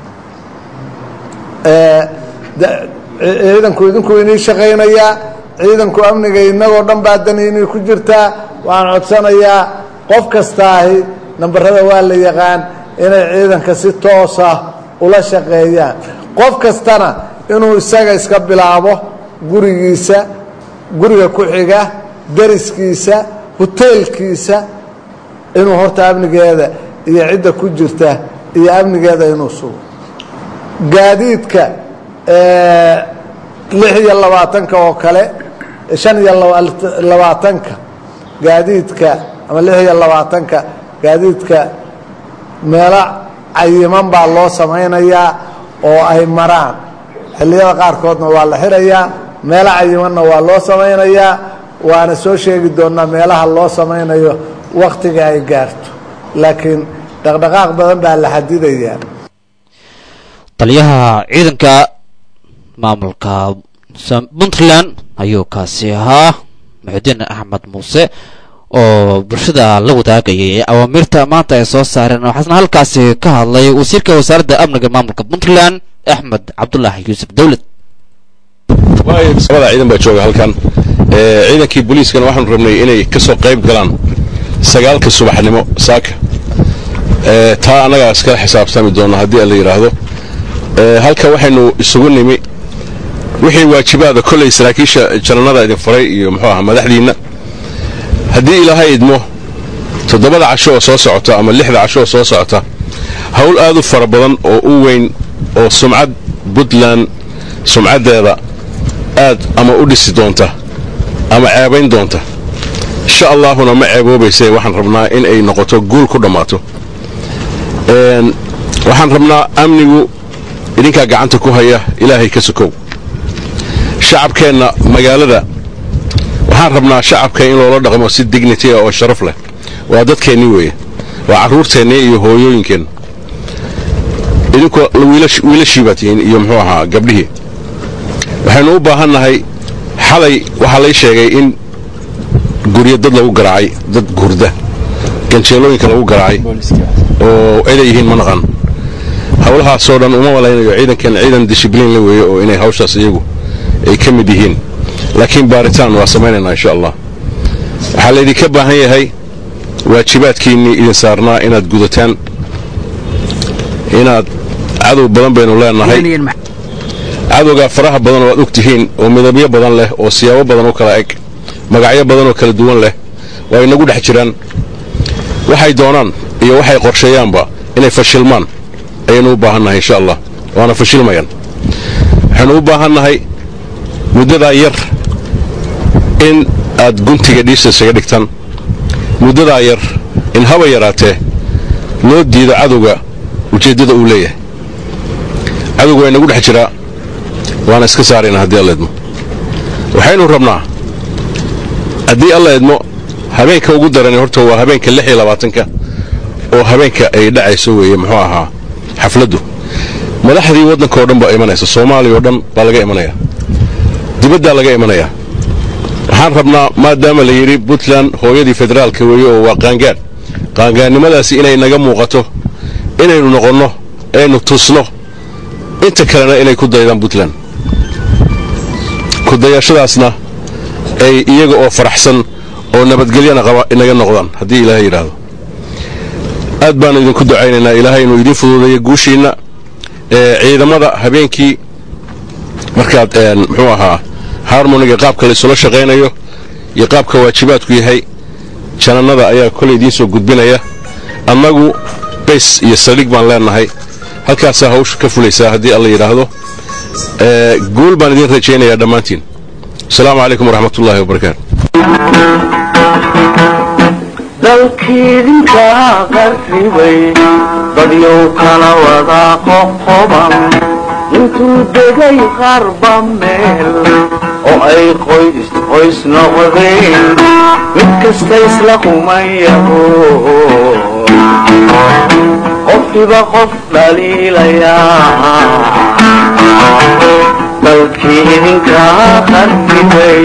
ciidanku idinku inii shaqaynayaa ciidanku amniga inagoo dhan baa dani inay ku jirtaa waxaan codsanayaa qof kastaahi nambarada waa la yaqaan inay ciidanka si toosa ula shaqeeyaan qof kastana inuu isaga iska bilaabo gurigiisa guriga ku xiga dariskiisa hoteelkiisa inuu horta amnigeeda iyo cidda ku jirta iyo amnigeeda inuu sugo gaadiidka lix iyo labaatanka oo kale shan iyo labaatanka gaadiidka ama lix iyo labaatanka gaadiidka meelo cayiman baa loo samaynayaa oo ay maraan xilliyada qaarkoodna waa la xirayaa meelo cayimanna waa loo samaynayaa waana soo sheegi doonaa meelaha loo samaynayo wakhtiga ay gaarto laakiin dhaqdhaqaaq badan baa la xadidayaa taliyaha ciidanka maamulka puntland ayuu kaasi ahaa muxudiin axmed muuse oo bulshada la wadaagayay awaamirta maanta ay soo saareen waxaasna halkaasi ka hadlay wasiirka wasaaradda amniga maamulka puntland axmed cabdulaahi yuusuf dawlad sabada ciidan baa jooga halkan ciidankii booliiskana waxaanu rabnay inay ka soo qayb galaan sagaalka subaxnimo saaka taa annagaa iskala xisaabtami doona haddii la yidhaahdo halka waxaynu isugu nimi wixii waajibaada kollay saraakiisha jananada idin faray iyo muxuu ahaa madaxdiinna haddii ilaahay idmo toddobada casho oo soo socota ama lixda casho oo soo socota hawl aad u fara badan oo u weyn oo sumcad puntland sumcaddeeda aad ama u dhisi doonta ama ceebayn doonta insha allaahuna ma ceeboobayse waxaan rabnaa in ay noqoto guul ku dhammaato waxaan rabnaa amnigu idinkaa gacanta ku haya ilaahay ka sokow shacabkeenna magaalada waxaan rabnaa shacabka in loola dhaqmo si dignity ah oo sharaf leh waa dadkeennii weeye waa carruurteennii iyo hooyooyinkeenna idinku wiilashii baa tihiin iyo muxuu ahaa gabdhihii waxaynu u baahan nahay xalay waxaa lay sheegay in guryo dad lagu garaacay dad gurda ganjeelooyinka lagu garaacay oo eday yihiin ma naqan hawlahaasoo dhan uma malaynayo ciidankeenna ciidan dishibliin la weeye oo inay hawshaas iyagu ay ka mid yihiin laakiin baaritaan waa samaynaynaa insha allah waxaa laydinka baahan yahay waajibaadkiinnii idin saarnaa inaad gudataan inaad cadow badan baynu leenahay cadowgaa faraha badan oo aad og tihiin oo midabyo badan leh oo siyaabo badan u kala eg magacyo badan oo kala duwan leh waa inagu dhex jiraan waxay doonaan iyo waxay qorsheeyaanba inay fashilmaan ayaynu u baahannahay insha allah waana fashilmayaan waxaynu u baahannahay muddadaa yar in aad guntiga dhiisa isaga dhigtaan muddadaa yar in haba yaraatee loo diido cadowga ujeeddada uu leeyahay cadowga waa inagu dhex jiraa waana iska saarayna haddii alla idmo waxaynu rabnaa haddii alla idmo habeenka ugu darani horta waa habeenka lix iyo labaatanka oo habeenka ay dhacayso weeye muxuu ahaa xafladdu madaxdii waddanka oo dhan baa imanaysa soomaaliya oo dhan baa laga imanayaa dibaddaa laga imanayaa waxaan rabnaa maadaama la yidhi puntland hooyadii federaalka weeye oo waa qaangaan qaangaannimadaasi inay naga muuqato inaynu noqonno aynu tusno inta kalena inay ku daydaan puntland ku dayashadaasna ay iyaga oo faraxsan oo nabadgelyana qaba inaga noqdaan haddii ilaahay yidhaahdo aad baanu idinku ducaynaynaa ilaahay inuu idiin fuduudeeyo guushiinna ciidamada habeenkii markaad muxuu ahaa harmoniga qaabka laysula shaqaynayo iyo qaabka waajibaadku yahay janannada ayaa kolay idiin soo gudbinaya annagu bays iyo saldhig baan leennahay halkaasaa hawsha ka fulaysaa haddii alla yidhaahdo guul baan idiin rajaynayaa dhammaantiin asalaamu calaykum waraxmatullaahi wabarakaatu dalkiidinka qarribay badyow kala wadaa qoqoban intuu degay qarba meel oo ay qoys qoys noqdeen mid kasta isla qumayaho qofkiiba qof dhaliilayaa dalkii idinka qarribay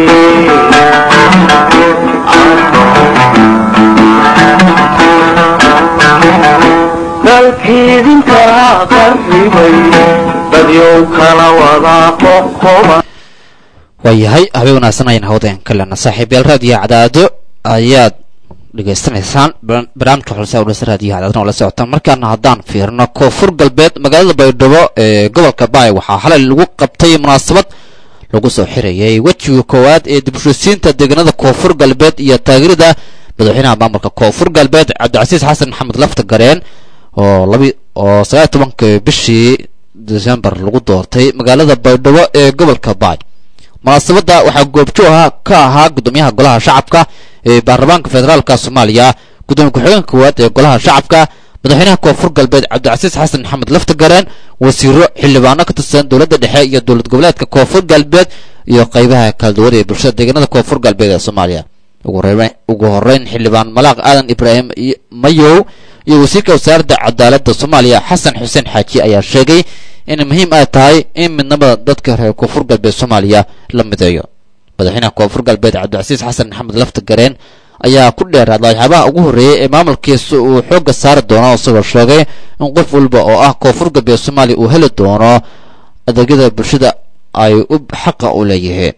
dalkiidinka qarribay badyow kala wadaa qoqoban waayahay habeen wanaagsan ayaan hawdeen kalena saaxiibayaal raadiyo cadaado ayaad dhegaystanaysaan barnaamijka xulsa udhasa raadiyo cadaadna oo la socotaan markaana haddaan fiirno koonfur galbeed magaalada baydhabo ee gobolka baay waxaa xalay lagu qabtay munaasabad lagu soo xirayay wejiga koowaad ee dibshisiinta deegaanada koonfur galbeed iyo taageerada madaxweynaha maamulka koonfur galbeed cabdicasiis xasan maxamed lafta gareen oo labi oo sagaal tobanka bishii desembar lagu doortay magaalada baydhabo ee gobolka baay munaasabadda waxaa goobjooga ka ahaa gudoomiyaha golaha shacabka ee baarlamaanka federaalka soomaaliya gudoomiye ku-xigeenka koowaad ee golaha shacabka madaxweynaha koonfur galbeed cabdicasiis xasan maxamed lafta gareen wasiiro xildhibaano ka tirsan dowladda dhexe iyo dowlad goboleedka koonfur galbeed iyo qaybaha kala duwan ee bulshada deegaanada koonfur galbeed ee soomaaliya ugu horeyn xildhibaan malaaq aadan ibraahim mayow iyo wasiirka wasaaradda cadaaladda soomaaliya xasan xuseen xaaji ayaa sheegay in muhiim ay tahay in midnimada dadka reer koonfur galbeed soomaaliya la mideeyo madaxweynaha koonfur galbeed cabdicasiis xasan maxamed lafta gareen ayaa ku dheeraaday waxyaabaha ugu horreeyay ee maamulkiisa uu xoogga saari doono isagoo sheegay in qof walba oo ah koonfur galbeed soomaaliya uu heli doono adeegyada bulshada ay u xaqa u leeyihiin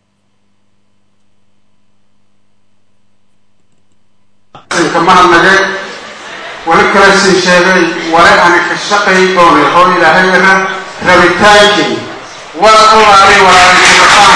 mahadnagay wali kale sii sheegay wale ani ka shaqay doonay oo ilaahayna rabitaankii wal allahi walaalkiibataan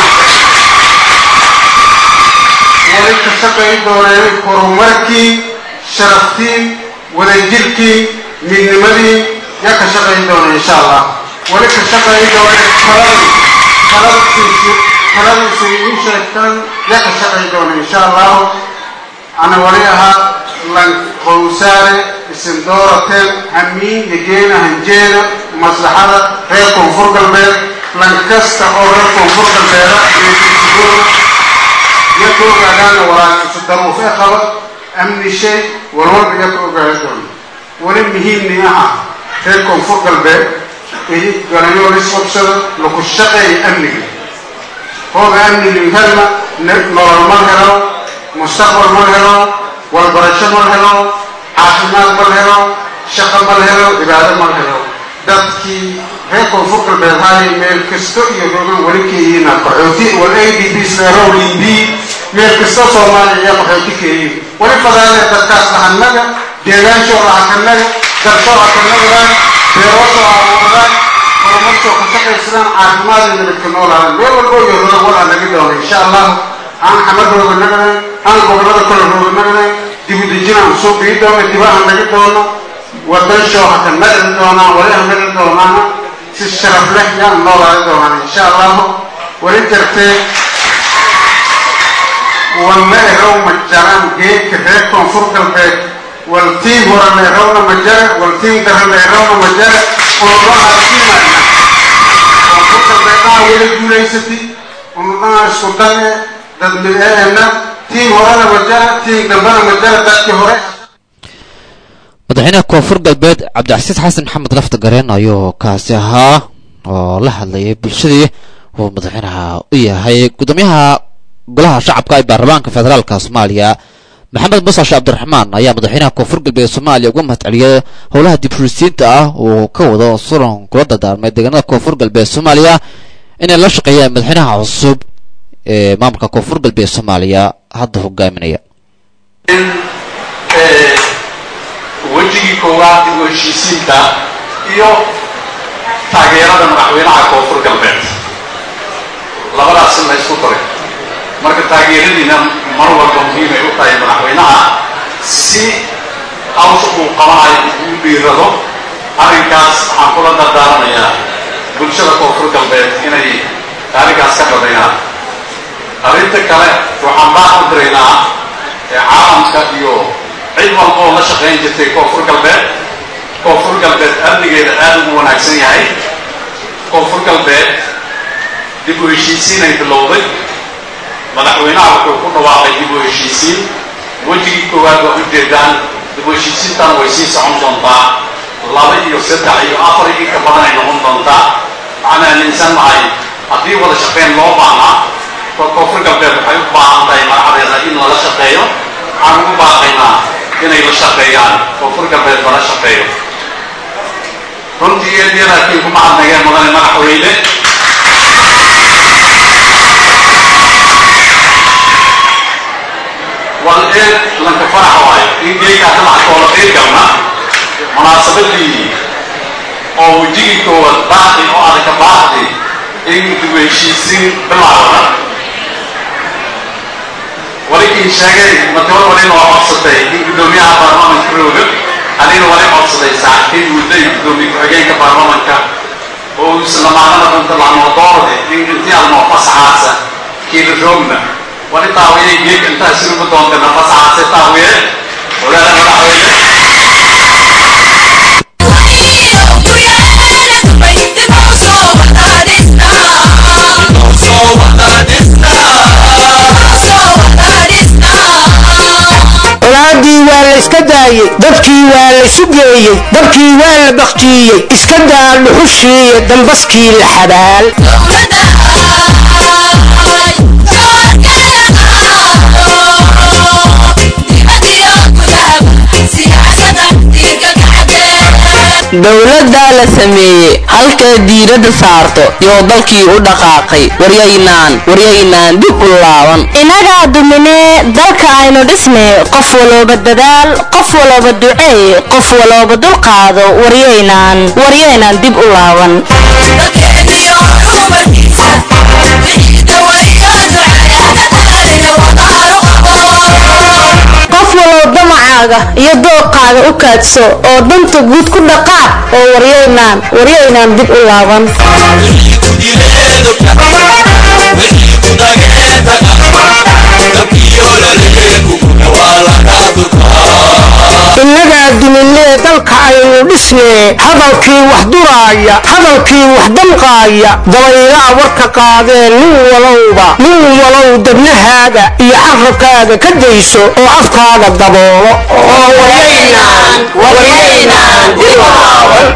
wali ka shaqay doonay horumarkii sharaftii wadajirkii midnimadii yaa ka shaqay doonay insha allah wali ka shaqay doonay taladii taladii taladii in sheegtan yaa ka shaqay doonay insha allah ana wali ahaa lan qowsaare isin doorateen hamiin yegeena hanjeeda maslaxada reer koonfur galbeed lan kasta oo reer koonfur galbeeda yaka ogaadaana walaalkiisa daruuf ee qaba amni shay walwalba yaka ogaada doona wali muhiimni aha reer koonfur galbeed galayo lisqabsada laku shaqeeya amniga hooga amni linhelna nolol ma helo mustaqbal ma helo والبرشة مالهلو عافمات مالهلو شقة مالهلو إبادة مالهلو دادكي هيكو فوق البيضاي ميل كستو يقولون ولكي ينا قعوتي والأي دي بي سنرو ليبي ميل كستو صومالي يا قعوتي كي ولفضالي دادكاس لحنك ديغان شو راحنك درشو راحنك بيروسو عوضان ورمرسو خشق إسلام عافمات اللي بتكنولا ميل والبو يقولون ولا نجدون إن شاء الله أنا حمد روغ النقل أنا قبلنا كل روغ النقل ديبو ديجينا سوق يدوم اتباعا نجدون waddanshoo haka madal doonaan waliha madal doonaana si sharaf leh yaan noolaada doonaan insha allahu wali jartee walna erow ma jaraan geedka reer koonfur galbeed wal tiim horana erowna ma jare wal tiim darana erowna ma jare unudhahaasiimayna koonfur galbeednaha weli guulaysati unudhaha isku dane dad mid-eena tiim horana ma jare tiim dambana ma jare dadkii hore madaxweynaha koonfur galbeed cabdicasiis xasan maxamed lafta gareen ayuu kaasi ahaa oo la hadlayay bulshadii uu madaxweynaha u yahay gudoomiyaha golaha shacabka ee baarlamaanka federaalka soomaaliya maxamed muuse sheekh cabdiraxmaan ayaa madaxweynaha koonfur galbeed soomaaliya uga mahadceliyay howlaha dib u heshiisiinta ah uu ka wado sulan kula dardaarmay deegaanada koonfur galbeed soomaaliya inay la shaqeeyaan madaxweynaha cusub ee maamulka koonfur galbeed soomaaliya hadda hogaaminaya wejigii koowaad dib u heshiisiinta iyo taageerada madaxweynaha koonfur galbeed labadaas in la isku daray marka taageeradiina mar walba muhiimay u tahay madaxweynaha si hawsha uu qabanayo uu dhiirado arrinkaas waxaan kula dardaaranayaa bulshada koonfur galbeed inay arrinkaas ka badayaan arrinta kale waxaan baax u diraynaa caalamka iyo cid walba oo la shaqayn jirtay koonfur galbeed koonfur galbeed amnigeeda aada ugu wanaagsan yahay koonfur galbeed dib u heshiisiinay bilowday madaxweynaha wuxuu ku dhawaaqay dib u heshiisiin wejigii koowaad waa ujeedaan dib u heshiisiintan way sii socon doontaa laba iyo saddex iyo afar iyo inka badan ay noqon doontaa waxaan aaminsan nahay haddii wada shaqayn loo baahnaa koonfur galbeed waxay u baahan tahay madaxdeeda in lala shaqeeyo waxaan ugu baaqaynaa inay la shaqeeyaan koonfur galbeed lala shaqeeyo runtii eediya laakiin ku mahadnageen mudane madaxweyne wal eed lanka farax waayo in geekaa ka lacagtoola qeyr galna munaasabadii oo wejigii koowaad baaqi oo adaka baaqdi in dib u heshiisiin bilaabana walikiin sheegay matawal walina waa codsatay in gudoomiyaha baarlamanka rooga anina wali codsaday saacadkii mudday gudoomiye ku-xigeenka baarlamanka oo isla maalmada runta laanoodoorde in intii adnoo fasaxaasa kiila roogna wali taawiyay geeka intaa isinugu doontana fasaxaase taawiye ogaada madaxweyne colaadii waa la iska daayey dadkii waa la sugeeyey dabkii waa la baktiiyey iska daa dhuxushiiyo dambaskii la xabaal dowladdaa la sameeyey halkay diiradda saarto yoo dalkii u dhaqaaqay waryaynaan waryaynaan dib u laaban inagaa duminee dalka aynu dhisnay qof walooba dadaal qof walooba duceey qof walooba dulqaado waryaynaan waryaynaan dib u laaban qof walow damacaaga iyo dooqaaga u kaadso oo danta guud ku dhaqaaq oo waryaynaan waryaynaan dib u laaban innagaa duminee dalka aynu dhisnee hadalkii wax duraaya hadalkii wax damqaaya dabaylaha warka qaadee nin walowba nin walow dabnahaaga iyo carabkaaga ka dayso oo afkaaga daboolo oo waryaynaan waryaynaan dib u laaban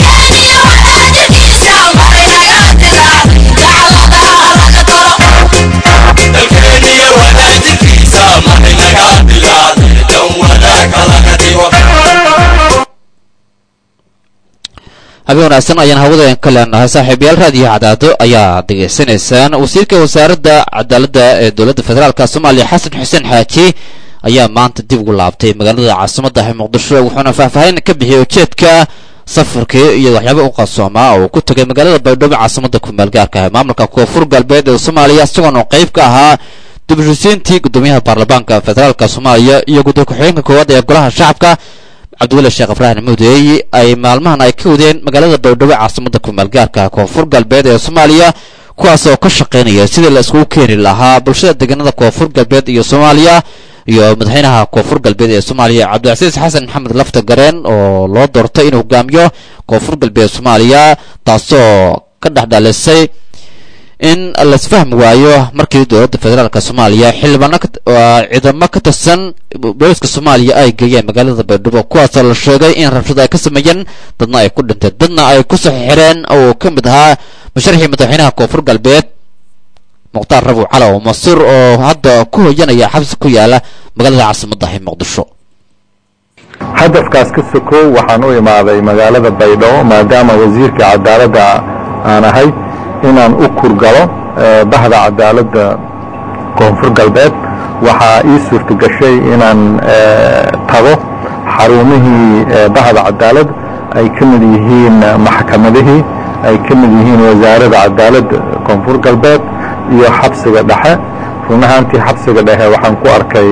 habeen wanaagsan ayaan hawada ka leenahay saaxiibayaal raadiyo cadaado ayaa degeysanaysaan wasiirka wasaaradda cadaaladda ee dowladda federaalka soomaaliya xasan xuseen xaaji ayaa maanta dib ugu laabtay magaalada caasimadda ah muqdisho wuxuuna faahfaahin ka bixiyay ujeedka safarkii iyo waxyaaba u qarsoomaa oo ku tagay magaalada baydhabo caasimadda kumeel gaarka ah maamulka koonfur galbeed ee soomaaliya isagoona qayb ka ahaa dib u heshiisiintii gudoomiyaha baarlamaanka federaalka soomaaliya iyo gudoomiye ku-xigeenka koowaad ee golaha shacabka cabdiweli sheekh ibraahim mudeey ay maalmahan ay ka wadeen magaalada baydhabo caasimada kumaalgaarka koonfur galbeed ee soomaaliya kuwaas oo ka shaqaynaya sidii la iskugu keeni lahaa bulshada deegaanada koonfur galbeed iyo soomaaliya iyo madaxweynaha koonfur galbeed ee soomaaliya cabdicasiis xasan maxamed lafta gareen oo loo doortay inuu hogaamiyo koonfur galbeed soomaaliya taasoo ka dhexdhalisay in laisfahmi waayo markii dowladda federaalk soomaaliya xildhibaano ciidamo ka tirsan booliska soomaaliya ay geeyeen magaalada baydhabo kuwaasoo la sheegay in rabshada ay ka sameeyeen dadna ay ku dhinteen dadna ay ku saxixireen oo ka mid ahaa musharaxii madaxweynaha koonfur galbeed mukhtaar rabuc calow masiir oo hadda ku hoyanaya xabsi ku yaala magaalada caasimadda ah muqdisho hadafkaas ka sokow waxaan u imaaday magaalada baydhabo maadaama wasiirka cadaaladda aan ahay inaan u kurgalo bahda cadaaladda koonfur galbeed waxaa ii suurta gashay inaan tago xarumihii bahda cadaalad ay ka mid yihiin maxkamadihii ay ka mid yihiin wasaaradda cadaaladda koonfur galbeed iyo xabsiga dhexe run ahaantii xabsiga dhexe waxaan ku arkay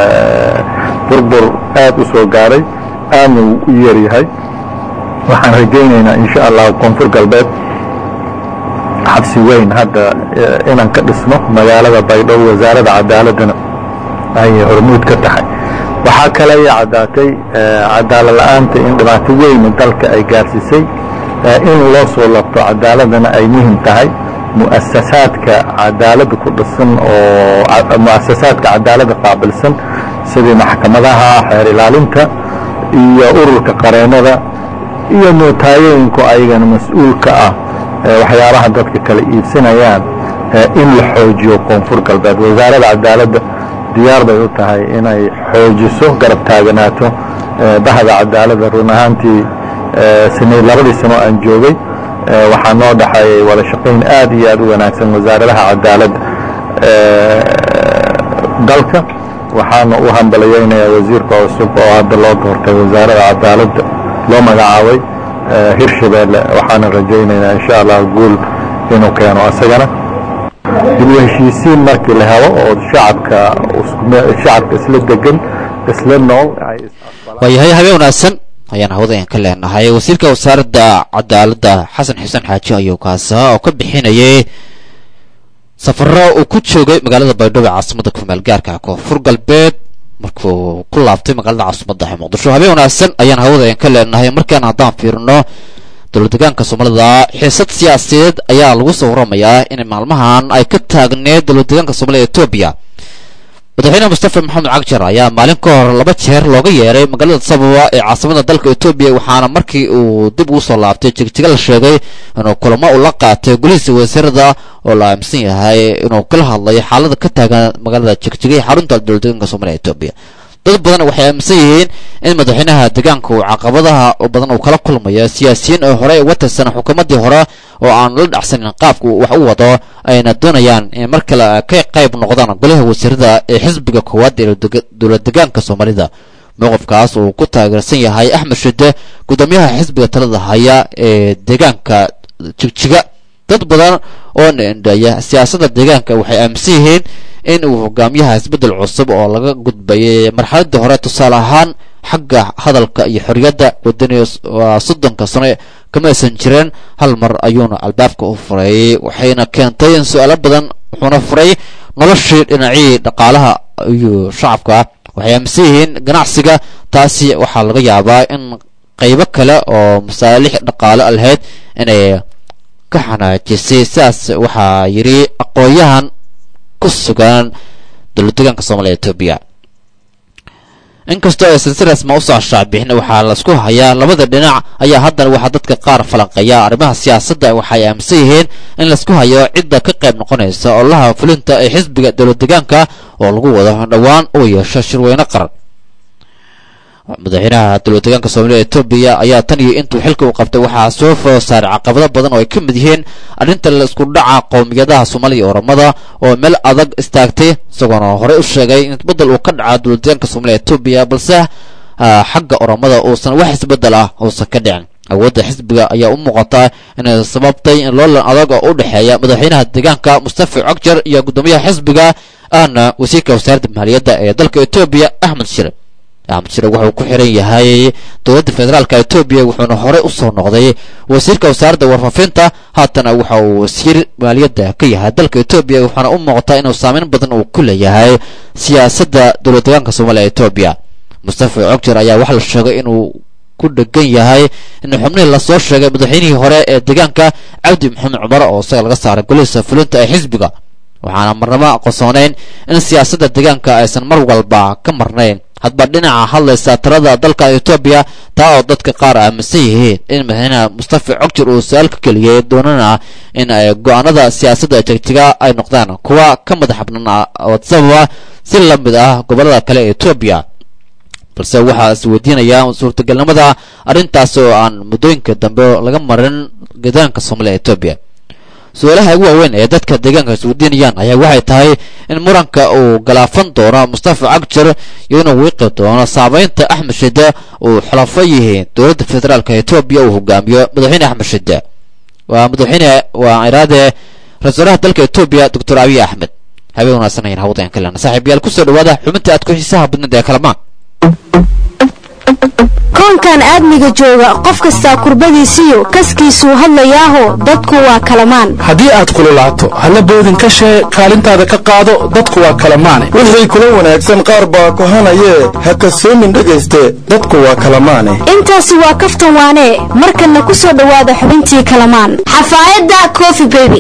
burbur aad u soo gaaray aadna wuu u yaryahay waxaan rajaynaynaa insha allah koonfur galbeed xabsi weyn hadda inaan ka dhisno magaalada baydhabo wasaaradda cadaaladdana ay hormuud ka tahay waxaa kale ay caddaatay cadaalad la-aanta in dhibaato weyn dalka ay gaarsiisay in loo soo labto cadaaladana ay muhim tahay mu'asasaadka cadaaladda ku dhisan oo mu'asasaadka cadaaladda qaabilsan sidii maxkamadaha xeer ilaalinta iyo ururka qareennada iyo nootayooyinku ayagana mas-uulka ah waxyaabaha dadka kala iibsanayaan in la xoojiyo koonfur galbeed wasaaradda cadaaladda diyaar bay u tahay inay xoojiso garab taaganaato bahda cadaaladda run ahaantii sanayd labadii sano aan joogay waxaa noo dhaxeeyay wada shaqayn aad iyo aad u wanaagsan wasaaradaha cadaaladda dalka waxaana u hambalayaynayaa wasiirka cusub oo hadda loo doortay wasaaradda cadaaladda loo magacaabay hirshabeelle waxaana rajaynaynaa insha allah guul inuu keeno isagana dib u heshiisiin markii la helo oo shacabka shacabka isla degan isla nool waayahay habeen wanaagsan ayaan hawadayan ka leenahay wasiirka wasaaradda cadaaladda xasan xuseen xaaji ayuu kaasa oo ka bixinayay safaro uu ku joogay magaalada baydhabo caasimada kumaalgaarka koonfur galbeed markuu ku laabtay magaalada caasimadda ah muqdisho habeen wanaagsan ayaan hawadayan ka leenahay markaan haddaan fiirino dowladdeegaanka soomaalida xiisad siyaasadeed ayaa lagu soo waramayaa in maalmahan ay ka taagneed dowladdeegaanka soomaalida etoobiya madaxweyne mustafa maxamed cagjar ayaa maalin ka hor laba jeer looga yeeray magaalada sababa ee caasimada dalka etoobiya waxaana markii uu dib ugu soo laabtay jigjiga la sheegay inuu kulamo ula qaatay golihiisa wasiirada oo la aaminsan yahay inuu kala hadlayo xaalada ka taagan magaalada jigjiga ee xarunta dowladdeegaanka soomaalida etoobiya dad badan waxay aaminsan yihiin in madaxweynaha deegaanka uu caqabadaha badan uu kala kulmayo siyaasiyiin oo hore uga tirsan xukuumaddii hore oo aan la dhacsanin qaabka uu wax u wado ayna doonayaan in mar kale ka qayb noqdaan golaha wasiirada ee xisbiga koowaad ee dowlad deegaanka soomaalida mowqifkaas uu ku taageersan yahay axmed shide guddoomiyaha xisbiga talada haya ee deegaanka jigjiga dad badan oo ndaya siyaasadda deegaanka waxay aaminsan yihiin in uu hogaamiyaha isbeddel cusub oo laga gudbayay marxaladii hore tusaale ahaan xagga hadalka iyo xorriyadda wadaniya soddonka sano kama aysan jireen hal mar ayuuna albaabka u furay waxayna keentay in su-aalo badan wuxuuna furay noloshii dhinacii dhaqaalaha iyo shacabka waxay aaminsan yihiin ganacsiga taasi waxaa laga yaabaa in qaybo kale oo masaalix dhaqaale lahayd inay ka xanaajisay sidaas waxaa yidhi aqoon-yahan ku sugan dowladdeegaanka soomaalida etoobiya inkastoo aysan si rasma usoo shaacbixin waxaa laisku hayaa labada dhinac ayaa haddana waxaa dadka qaar falanqeeya arrimaha siyaasadda waxay aaminsan yihiin in laisku hayo cidda ka qayb noqonaysa olaha fulinta ee xisbiga dowladdeegaanka oo lagu wado dhowaan uu yeesho shirweyne qaran madaxweynaha dowladdeegaanka soomaalida etoobiya ayaa tan iyo intuu xilka u qabtay waxaa soo foo saaray caqabado badan oo ay ka mid yihiin arrinta la isku dhaca qowmiyadaha soomaaliya iyo oromada oo meel adag istaagtay isagoona horey u sheegay in isbeddel uu ka dhaca dowladdeegaanka soomaalida etoobiya balse xagga oromada uusan wax isbeddel ah uusan ka dhicin awoodda xisbiga ayaa u muuqata inay sababtay in loolan adag oo u dhexeeya madaxweynaha deegaanka mustafa cagjar iyo guddoomiyaha xisbiga ahna wasiirka wasaaradda maaliyadda ee dalka etoobiya axmed shire axmed shire wuxuu ku xiran yahay dowladda federaalka etoobiya wuxuuna horey u soo noqday wasiirka wasaaradda warfaafinta haatana waxa uu wasiir maaliyadda ka yahay dalka etoobiya waxaana u muuqataa inuu saameyn badan uu ku leeyahay siyaasadda dowlad deegaanka soomaaliya etoobiya mustafa cogjar ayaa waxaa la sheegay inuu ku dhegan yahay in xubnihii lasoo sheegay madaxweynihii hore ee deegaanka cabdi maxamed cumar oo isaga laga saaray golihiisa fulinta ee xisbiga waxaana marnamo aqoonsoonayn in siyaasadda deegaanka aysan mar walba ka marnayn hadba dhinaca hadlaysa tirada dalka etoobiya taa oo dadka qaar aaminsan yihiin in madaxweynaha mustafa cogjar uu su-aal ka keliyay doonana in ay go-aanada siyaasadda jegjiga ay noqdaan kuwa ka madax bannaan sababa si la mid ah gobollada kale ee etoobiya balse waxaa is weydiinayaa suurtagalnimada arrintaas oo aan muddooyinka dambe laga marin deegaanka soomaaliya etoobiya su-aalaha ugu waaweyn ee dadka deegaanka is weydiinayaan ayaa waxay tahay in muranka uu galaafan doono mustafa cagjar iyo inuu wiiqi doono saameynta axmed shide uu xulafo yihiin dowladda federaalka etoobiya uu hogaamiyo madaxweyne axmed shide waa madaxweyne waa iraade ra-iisul wasaaraha dalka etoobiya doctor abiy axmed habeen wanaagsan ayaan hawadayan ka lehna saaxiibayaal kusoo dhawaada xubinta aad ku xiisaha badnida ee kalamaan koonkan aadmiga jooga qof kastaa kurbadiisiyo kaskiisuu hadlayaaho dadku waa kalamaan haddii aad kululaato halla boodin ka shee kaalintaada ka qaado dadku waa kalamaane wixii kula wanaagsan qaar baa kohanayee ha kasoomin dhegayste dadku waa kalamaane intaasi waa kaftan waanee markanna ku soo dhowaada xubintii kalamaan xafaayadda coffee baby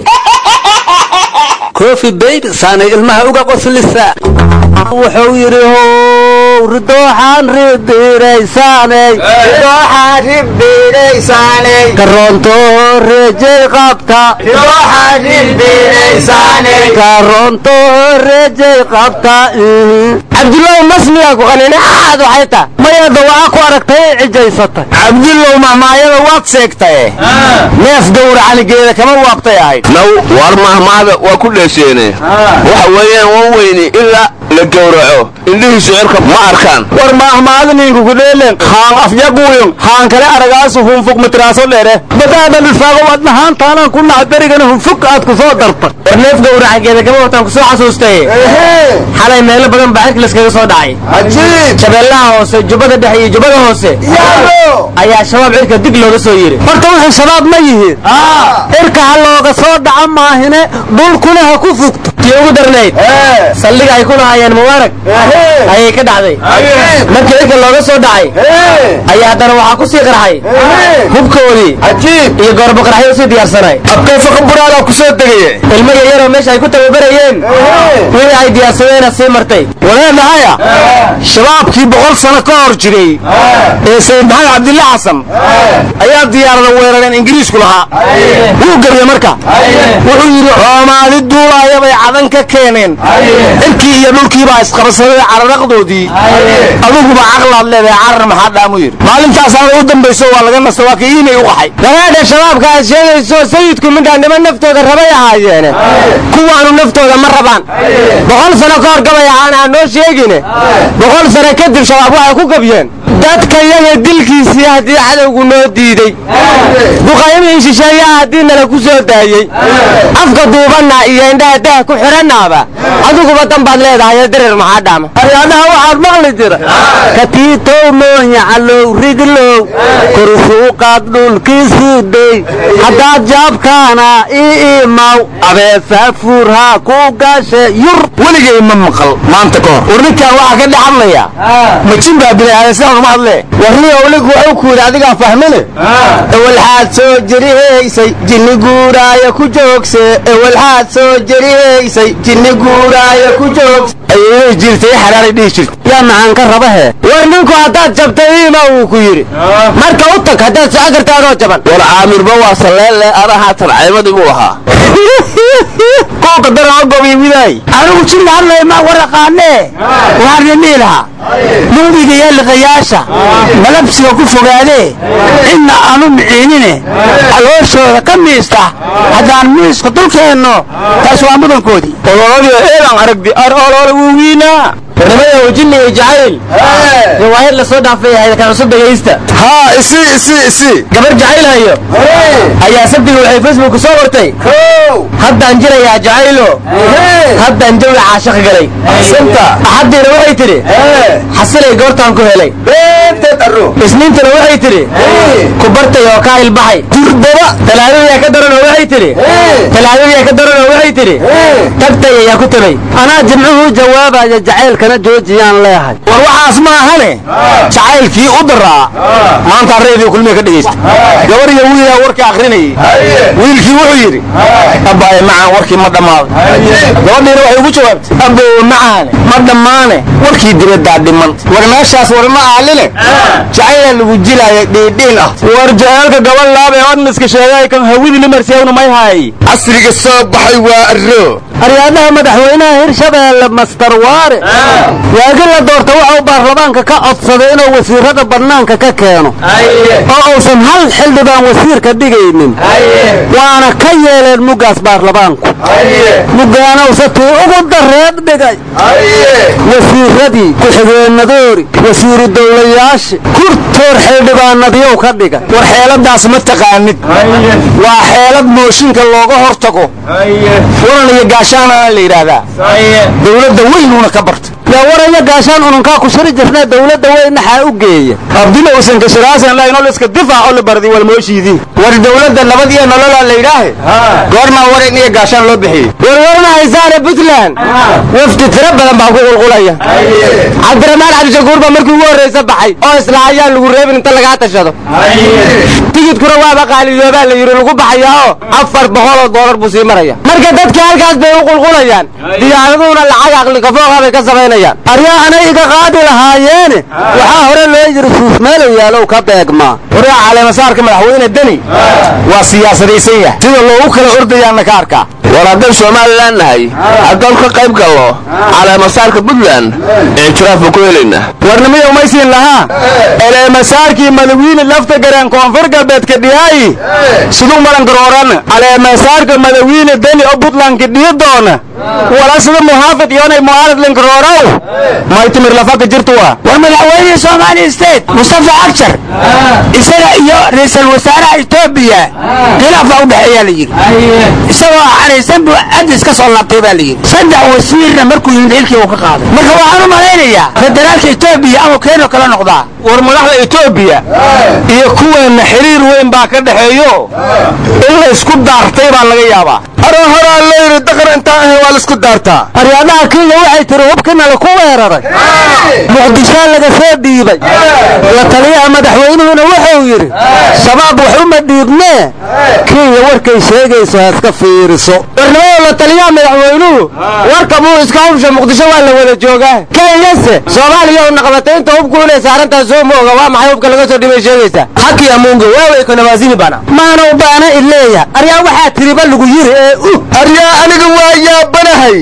coffee baby saanay ilmaha uga qoslisa wuxuu yidhi ridooxaan ribiraysaaney ridooxaan ribiraysaaney karoonto rejay qabta ridooxaan ribiraysaaney karoonto rejay qabta cabdillow masmiga ku qanina aad waxay ta mayada waa ku aragtay cijaysata cabdillow mahmaayada waad sheegtay neef gowracanigeeda kama waabtay ahayd naw war mahmaada waa ku dheesheene waxa weeyaan wan weyni ilaa la gowraco indhihiisu cirka ma arkaan war maahmaadniinku kudheelen haan afyaguuyun haan kale aragaasu hunfug matraaso dheere badaadan ilfaago wadnahaantaanan ku naca berigana hunfug aad ku soo darta war neef gowracageeda kama wataan ku soo xasuustay xalay meelo badan baa cirka laskaga soo dhacay shabeellaha hoose jubbada dhexe iyo jubbada hoose ayaa shabaab cirka dig looga soo yiri horta wuxuu shabaab ma yihiin cirka ha looga soo dhaca maahine dhulkuna ha ku fugto tii ugu darnayd saldhiga ay ku lahaayeen mubaarag ayay ka dhacday markii cirka looga soo dhacay ayaa haddana waxaa ku sii qarxay hubkoodii iyo goorbo qarxay u sii diyaarsanay abkayfaqa buraala ku soo degaya ilmo yaryaroo meesha ay ku tababarayeen wixii ay diyaarsadeena sii martay walaadahaya shabaabkii boqol sano ka hor jiray ee sayid maxamed cabdilla xasan ayaa diyaarada weerareen ingiriisku lahaa wuu gebiye marka wuxuu yidhi coomaadi duulaaya bay cadan ka keeneen cirkii iyo dhulkiibaa isqabsaday cararaqdoodii aduguba caqlaad leedahay carar maxaa dhaamu yidhi maalintaasaana u dambayso waa laga nasta waa ka iimay u qaxay walaadha shabaabka aad sheegayso sayidku midhaan niman naftooda rabay ahaayeene kuwaanu naftooda ma rabaan boqol sano ka hor gabay ahaan aan noo sheegine boqol sano kadib shabaab waxay ku gabyeen dadka yaga dilkiisii haddii cadowgu noo diiday duqaymihii shisheeyaha haddii nala ku soo daayey afka duubanna iyo indhaha dah ku xidhannaaba adiguba dan baad leedahay dareer maxaa dhaama aryaadaha waxaad maqli jira katiitow moonya calow riglow korusuuqaad dhulkiisii day haddaad jaabkaana ii imaw abeesaafuur haa ku gaashe yur weligay ma maqal maanta ka hor war ninkaan waxaa ka dhex hadlaya majin baa bilaayasa ma hadle warni owlig wuxuu ku yidhi adigaa fahmine ewalxaad soo jerihaysay jinni guuraayo ku joogse ewalxaad soo jerihaysay jinni guuraayo ku joogse ayay jirtay xalaalay dhihi jirta yaa maxaan ka rabahe war ninku haddaad jabtay iima uu ku yidhi marka u tag haddaad soco karta adoo jaban war caamirba waa salleelle adahaa tarcaymadii buu ahaa kooka daraa gobi widaay anigu jin hadlay ma waraqaanee waxaan dhihi lahaa nuudiga iyo liqayaasha malabsiga ku fogaadee cidna aanu miciinine calooshooda ka miista haddaan miiska dulkeenno taas waa mudankoodii ololadiio eedan aragdi ar olole wuwiinaa ونمية وجني جعيل روايات لسو دافي هاي كان عصب دقيستا ها اسي اسي اسي قبر جعيل هايو هيا صدق وحي فيسبوك صورتي هدا انجري يا جعيلو هدا انجري عاشق قلي سنتا حد روحي تري حصلي قورتان كهلي بيت ترو سنين روحي تري كبرت يا كايل بحي تردبا تلاوي يا كدر روحي تري تلاوي يا كدر روحي تري تبتي يا كتبي انا جمعه جواب يا جعيل كان جوجيان لهي وروح اسمها هني جعيل في أدرى ما انت الريديو كل ما كدغيست gabar iyo wiil warka akhrinay wiilkii wuxuu yiri abay macaan warkii ma dhamaado gabadhiina waxay ugu jawaabtay abo macaan ma dhamaane warkii dibadda dhiman war meeshaas war ma aalile jacayl lagu jilaayo dhiidhiin ah war jaceelka gabal laab ee wadniska sheegay kan hawidi limarsiyaawna may hay asriga soo baxay waa arro aryaadaha madaxweynaha hirshabeelle master waare waagi la doorta waxa uu baarlamaanka ka codsaday inuu wasiirada banaanka ka keeno oo uusan hal xildhibaan wasiirka dhigaynin waana ka yeeleen mugaas baarlamaanku mugaana usatuu ugu dareed dhigay wasiiradii ku-xigeenadoori wasiiru dowlayaasha kurtoor xildhibaanadiyow ka dhigay war xeeladaas ma taqaanid waa xeelad mooshinka looga hortago waran iyo gaashaana la yiraahdaa dawladda weynuna ka barta yaa waraya gaashaan ununkaa ku shiri jirnaa dawladda weyn naxaa u geeya abdina uusan ka shiraasan la inoo iska difaac oo la bardi wal mooshiidii war dawladda nabad iyo nolol la yiraahay goorma waran iyo gaashaan loo bixiyay war warna haysaare Puntland wafdi tira badan baa ku qulqulaya Cabdiramaan Cabdi Shakuur ba markii ugu horeysa baxay oo isla ayaan lagu reebin inta laga tashado tigid kura waa baqaaliyooba la yiri lagu baxayo afar boqol oo dollar buu sii maraya marka dadka halkaas bay u qulqulayaan diyaaraduna lacag aqli ka fooq bay ka sameynayaan aryaa anay iga qaadi lahaayeen waxa hore loo yiri suuf meel yaalo ka beegma waraa caleema saarka madaxweyne dani waa siyaasadaysan yahay sida loogu kala ordayaan ka arkaa waradan Soomaaliland nahay haddaan ka qayb galo caleema saarka Puntland ee jiraaf ku helayna warnimada uma siin lahaa caleema saarkii madaxweyne lafta garan koonfur galbeed ka dhiyay sidoo maran garooran caleema saarka madaxweyne dani oo Puntland ka dhiyo doona wala sida muhaafid yoonay mu'arad lin garooraw ma timir lafa ka jirto waa war madaxweyne Soomaali state Mustafa Akshar isaga iyo ra'iisul wasaaraha Itoobiya khilaaf u dhaxeeya la yiri isagoo xariisan buu adis ka soo laabtay baa la yiri saddex wasiirna markuu yimid ilkii uu ka qaaday marka waxaan u maleynayaa federaalka Itoobiya ama keeno kala noqdaa war madaxda Itoobiya iyo kuweena xiriir weyn baa ka dhaxeeyo in la isku daartay baa laga yaabaa haro haro la yiri daqar inta ah waa la isku daartaa aryaadaha Kenya waxay tiri hubkana la ku weeraray muqdisho laga soo dhiibay la taliyaha madaxweynuhuna wuxuu yiri shabaab wuxuu ma dhiibnee Kenya warkay sheegayso iska fiiriso warnaa la taliyaha madaxweynuhu warka buu iska hubsha muqdisho waa la wada joogaa Kenya Soomaaliya oo naqbatay inta hubku inay saaranta soo mooga waa maxay hubka laga soo dhibay sheegaysa haki amunga waa way kana waasini bana maana u baana ileeya aryaa waxa tiriba lagu yiri ee aryaa aniga waa yaabanahay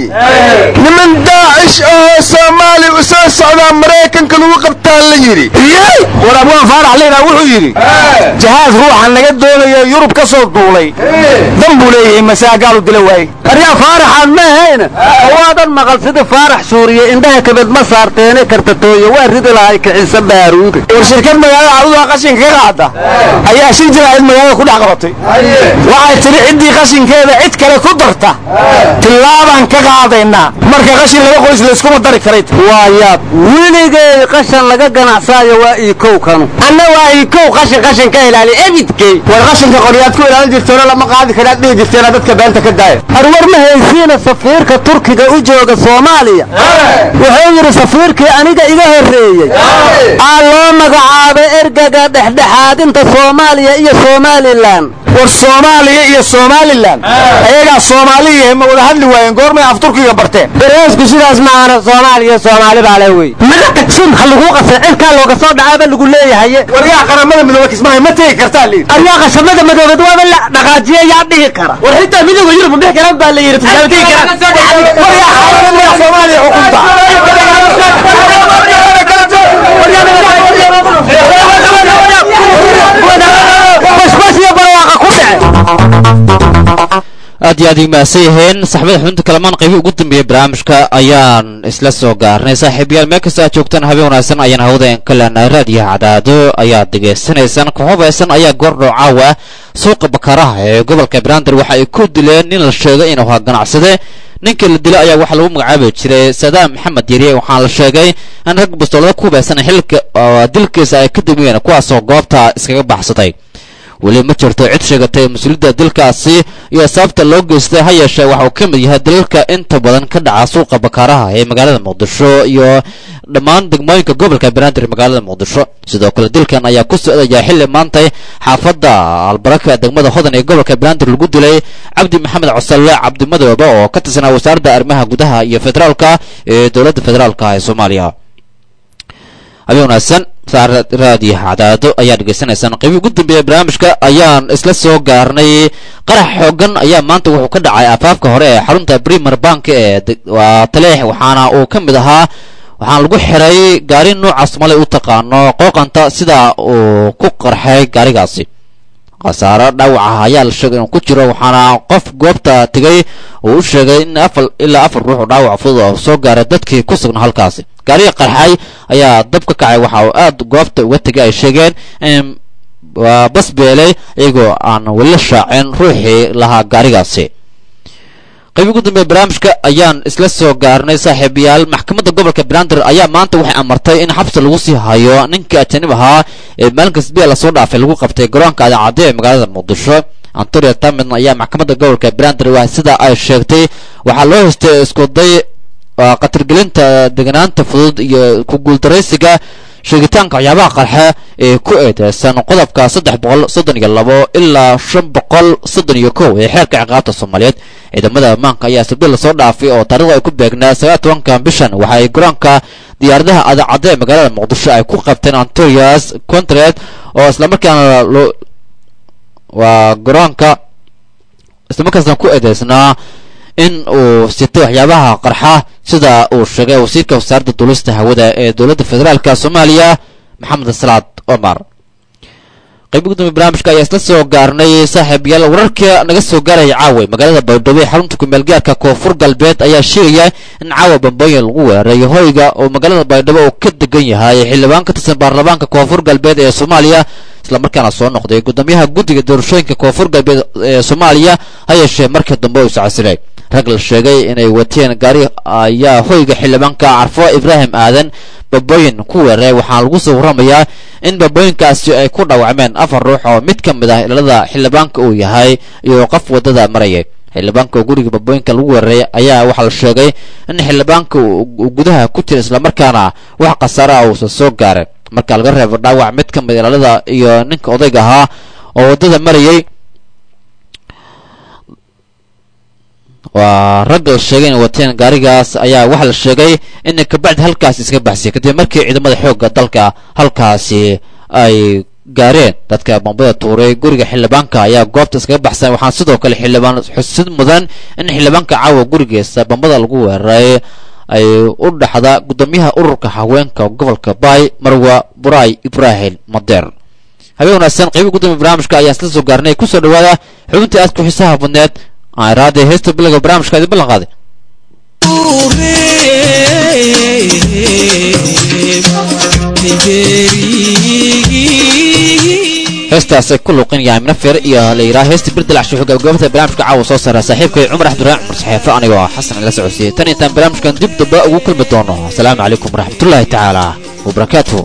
niman daacish oo Soomaali u soo socda Mareykanka lagu qabtaa la yiri war Abu Faarax leena wuxuu yiri jahaaz ruuxa naga doonayo Yurub ka soo duulay dambuleeyay masaagaal u dilay way aryaa Faarax ma hayna waadan maqal sida Faarax Suuriye indaha kabad ma saarteen kartatooyo waa ridi lahay kicisa baaruud war shirkad magaalada Caruur qashin ka qaada ayaa shir jiraayad magaalada ku dhaqabatay waxay tiri cidii qashinkeeda cid kale ku darta tilaaban ka qaadayna marka qashin laga qoys la isku dari karay waayaab wiligay qashin laga ganacsaayo waa ii kow kanu anna waa ii kow qashin qashin ka ilaali ebidkay war qashinka qoriyaad ku ilaalin jirtay lama qaadi kara dhig jirtay dadka beenta ka daay arwar ma haysiina safiirka Turkiga u jooga Soomaaliya wuxuu yiri safiirkii aniga iga horeeyay aa loo magacaabay ergaga dhexdhexaadinta Soomaaliya iyo Somaliland war Soomaaliya iyo Somaliland ayaga Soomaaliya ma wada hadli waayeen goormay af Turkiga barteen dareesku sidaas ma aha Soomaaliya Soomaali baa leeyahay maga tagsin xallugu qasay cirka looga soo dhacaaba lagu leeyahay waryaa qaramada midooba kismahay ma teey kartaa liid aryaa qashamada midooba waa la dhaqaajiye yaa dhigi kara war xitaa midooba Yurub dhig karan baa la yiri tijaabtii kara waryaa qaramada Soomaaliya xukunta aad iyo aad imaasay yihiin saxbada xubinta kalamaan qaybi ugu dambeeyay barnaamijka ayaan isla soo gaarnay saaxiibayaal meel kasta aad joogtaan habeen wanaagsan ayaan hawada ka leenahay raadiyo cadaado ayaad degeysanaysaan kooxobaysan ayaa goordhow caawa suuqa bakaraha ee gobolka Banaadir waxa ay ku dileen nin la sheegay inuu ahaa ganacsade ninka la dilay ayaa waxa lagu magacaabi jiray Sadaam Maxamed Yariye waxaa la sheegay in rag bastoolada ku beesan xilka dilkiisa ay ka dambeeyeen kuwaas oo goobta iskaga baxsaday wali ma jirto cid sheegatay mas'uuliyadda dilkaasi iyo sababta loo geystay ha yeeshee waxa uu ka mid yahay dilka inta badan ka dhaca suuqa bakaraha ee magaalada Muqdisho iyo dhammaan degmooyinka gobolka Banaadir magaalada Muqdisho sidoo kale dilkan ayaa ku socday xilli maantay xaafadda Albaraka degmada Hodan ee gobolka Banaadir lagu dilay Cabdi Maxamed Cusalle Cabdi Madoobe oo ka tirsan wasaaradda arrimaha gudaha iyo federaalka ee dowladda federaalka ee Soomaaliya abiyunasan raadiyo cadaado ayaa degeysanaysaan qayb ugu dambeeyay barnaamijka ayaan isla soo gaarnay qarax xoogan ayaa maanta wuxuu ka dhacay afaafka hore ee xarunta Premier Bank ee waa taleex waxaana uu ka mid ahaa waxaan lagu xiray gaari nooca Soomaali u taqaano qooqanta sida uu ku qarxay gaarigaasi qasaaro dhaawac ah ayaa la sheegay inuu ku jiro waxaana qof goobta tagay oo u sheegay in afar ilaa afar ruux dhaawac fudud oo soo gaaray dadkii ku sugnaa halkaasi gaariga qarxay ayaa dab ka kacay waxa uu aad goobta uga tagay ay sheegeen in waa bas beelay iyagoo aan wali shaacin ruuxii lahaa gaarigaasi qayb ugu dambeeyay barnaamijka ayaan isla soo gaarnay saaxiibayaal maxkamadda gobolka Banaadir ayaa maanta waxay amartay in xabsi lagu sii hayo ninka ajaanib ahaa ee maalinka Isbiil la soo dhaafay lagu qabtay garoonka Adaacadee ee magaalada Muqdisho Antonio Tamid ayaa maxkamadda gobolka Banaadir wax sida ay sheegtay waxa loo haystay isku day qatar gelinta deganaanta fudud iyo ku guuldareysiga sheegitaanka waxyaabaha qarxa ee ku eedeysan qodobka saddex boqol soddon iyo labo ilaa shan boqol soddon iyo kow ee xeerka ciqaabta Soomaaliyeed ciidamada ammaanka ayaa Isbiil soo dhaafay oo taariikhda ay ku beegnaa sagaal iyo tobanka bishan waxa ay garoonka diyaaradaha Adaacadee magaalada Muqdisho ay ku qabteen Antorias Contract oo isla markaana waa garoonka isla markaasna ku eedeysnaa in uu sitay waxyaabaha qarxa sida uu sheegay wasiirka wasaaradda duulista hawada ee dowladda federaalka Soomaaliya Maxamed Salaad Omar qayb ugu dambeeyay barnaamijka ayaa isla soo gaarnay saaxiibayaal wararka naga soo gaaray caawa magaalada Baydhabo xarunta ku meel gaarka Koonfur Galbeed ayaa sheegaya in caawa bambooyin lagu weeraray hoyga oo magaalada Baydhabo oo ka degan yahay xildhibaan ka tirsan baarlamaanka Koonfur Galbeed ee Soomaaliya isla markaana soo noqday gudoomiyaha guddiga doorashooyinka Koonfur Galbeed ee Soomaaliya hay'ashee markii dambe uu socodsiray rag la sheegay inay wateen gaari ayaa hoyga xildhibaanka Carfo Ibrahim Aadan babooyin ku weeray waxaa lagu soo waramayaa in babooyinkaasi ay ku dhaawacmeen afar ruux oo mid ka mid ah ilaalada xildhibaanka uu yahay iyo qof wadada marayay xildhibaanka guriga babooyinka lagu weeray ayaa waxa la sheegay in xildhibaanka uu gudaha ku jira isla markaana wax qasaaro ah uu soo gaaray marka laga reebo dhaawac mid ka mid ilaalada iyo ninka odayga ahaa oo wadada marayay waa rag la sheegay in wateen gaarigaas ayaa waxa la sheegay in ka bacdi halkaas iska baxsay kadib markii ciidamada xoogga dalka halkaasi ay gaareen dadka bombada tuuray guriga xildhibaanka ayaa goobta iskaga baxsan waxaan sidoo kale xildhibaan xusid mudan in xildhibaanka caawa gurigiisa bombada lagu weeraray ay u dhaxda gudoomiyaha ururka haweenka gobolka Baay Marwa Buraay Ibrahim Madeer habeen wanaagsan qayb ugu dambeeyay barnaamijka ayaa isla soo gaarnay ku soo dhawaada xubintii aad ku xiisaha badneed ay raadi heesta bilaga barnaamijka idin ballan qaaday heestaas ay ku luuqin yahay Minafir iyo Leeyra heesta birdal casho xoga goobta barnaamijka caawa soo saaray saaxiibkay Cumar Axmed Cumar saxiifa aniga oo Xasan la socodsiiyay tan intaan barnaamijkan dib daba ugu kulmi doono assalaamu calaykum waraxmatullaahi tacaala wa barakaatuh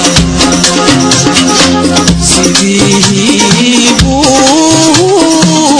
Sidii buu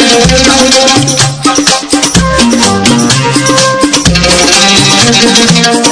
Thank you.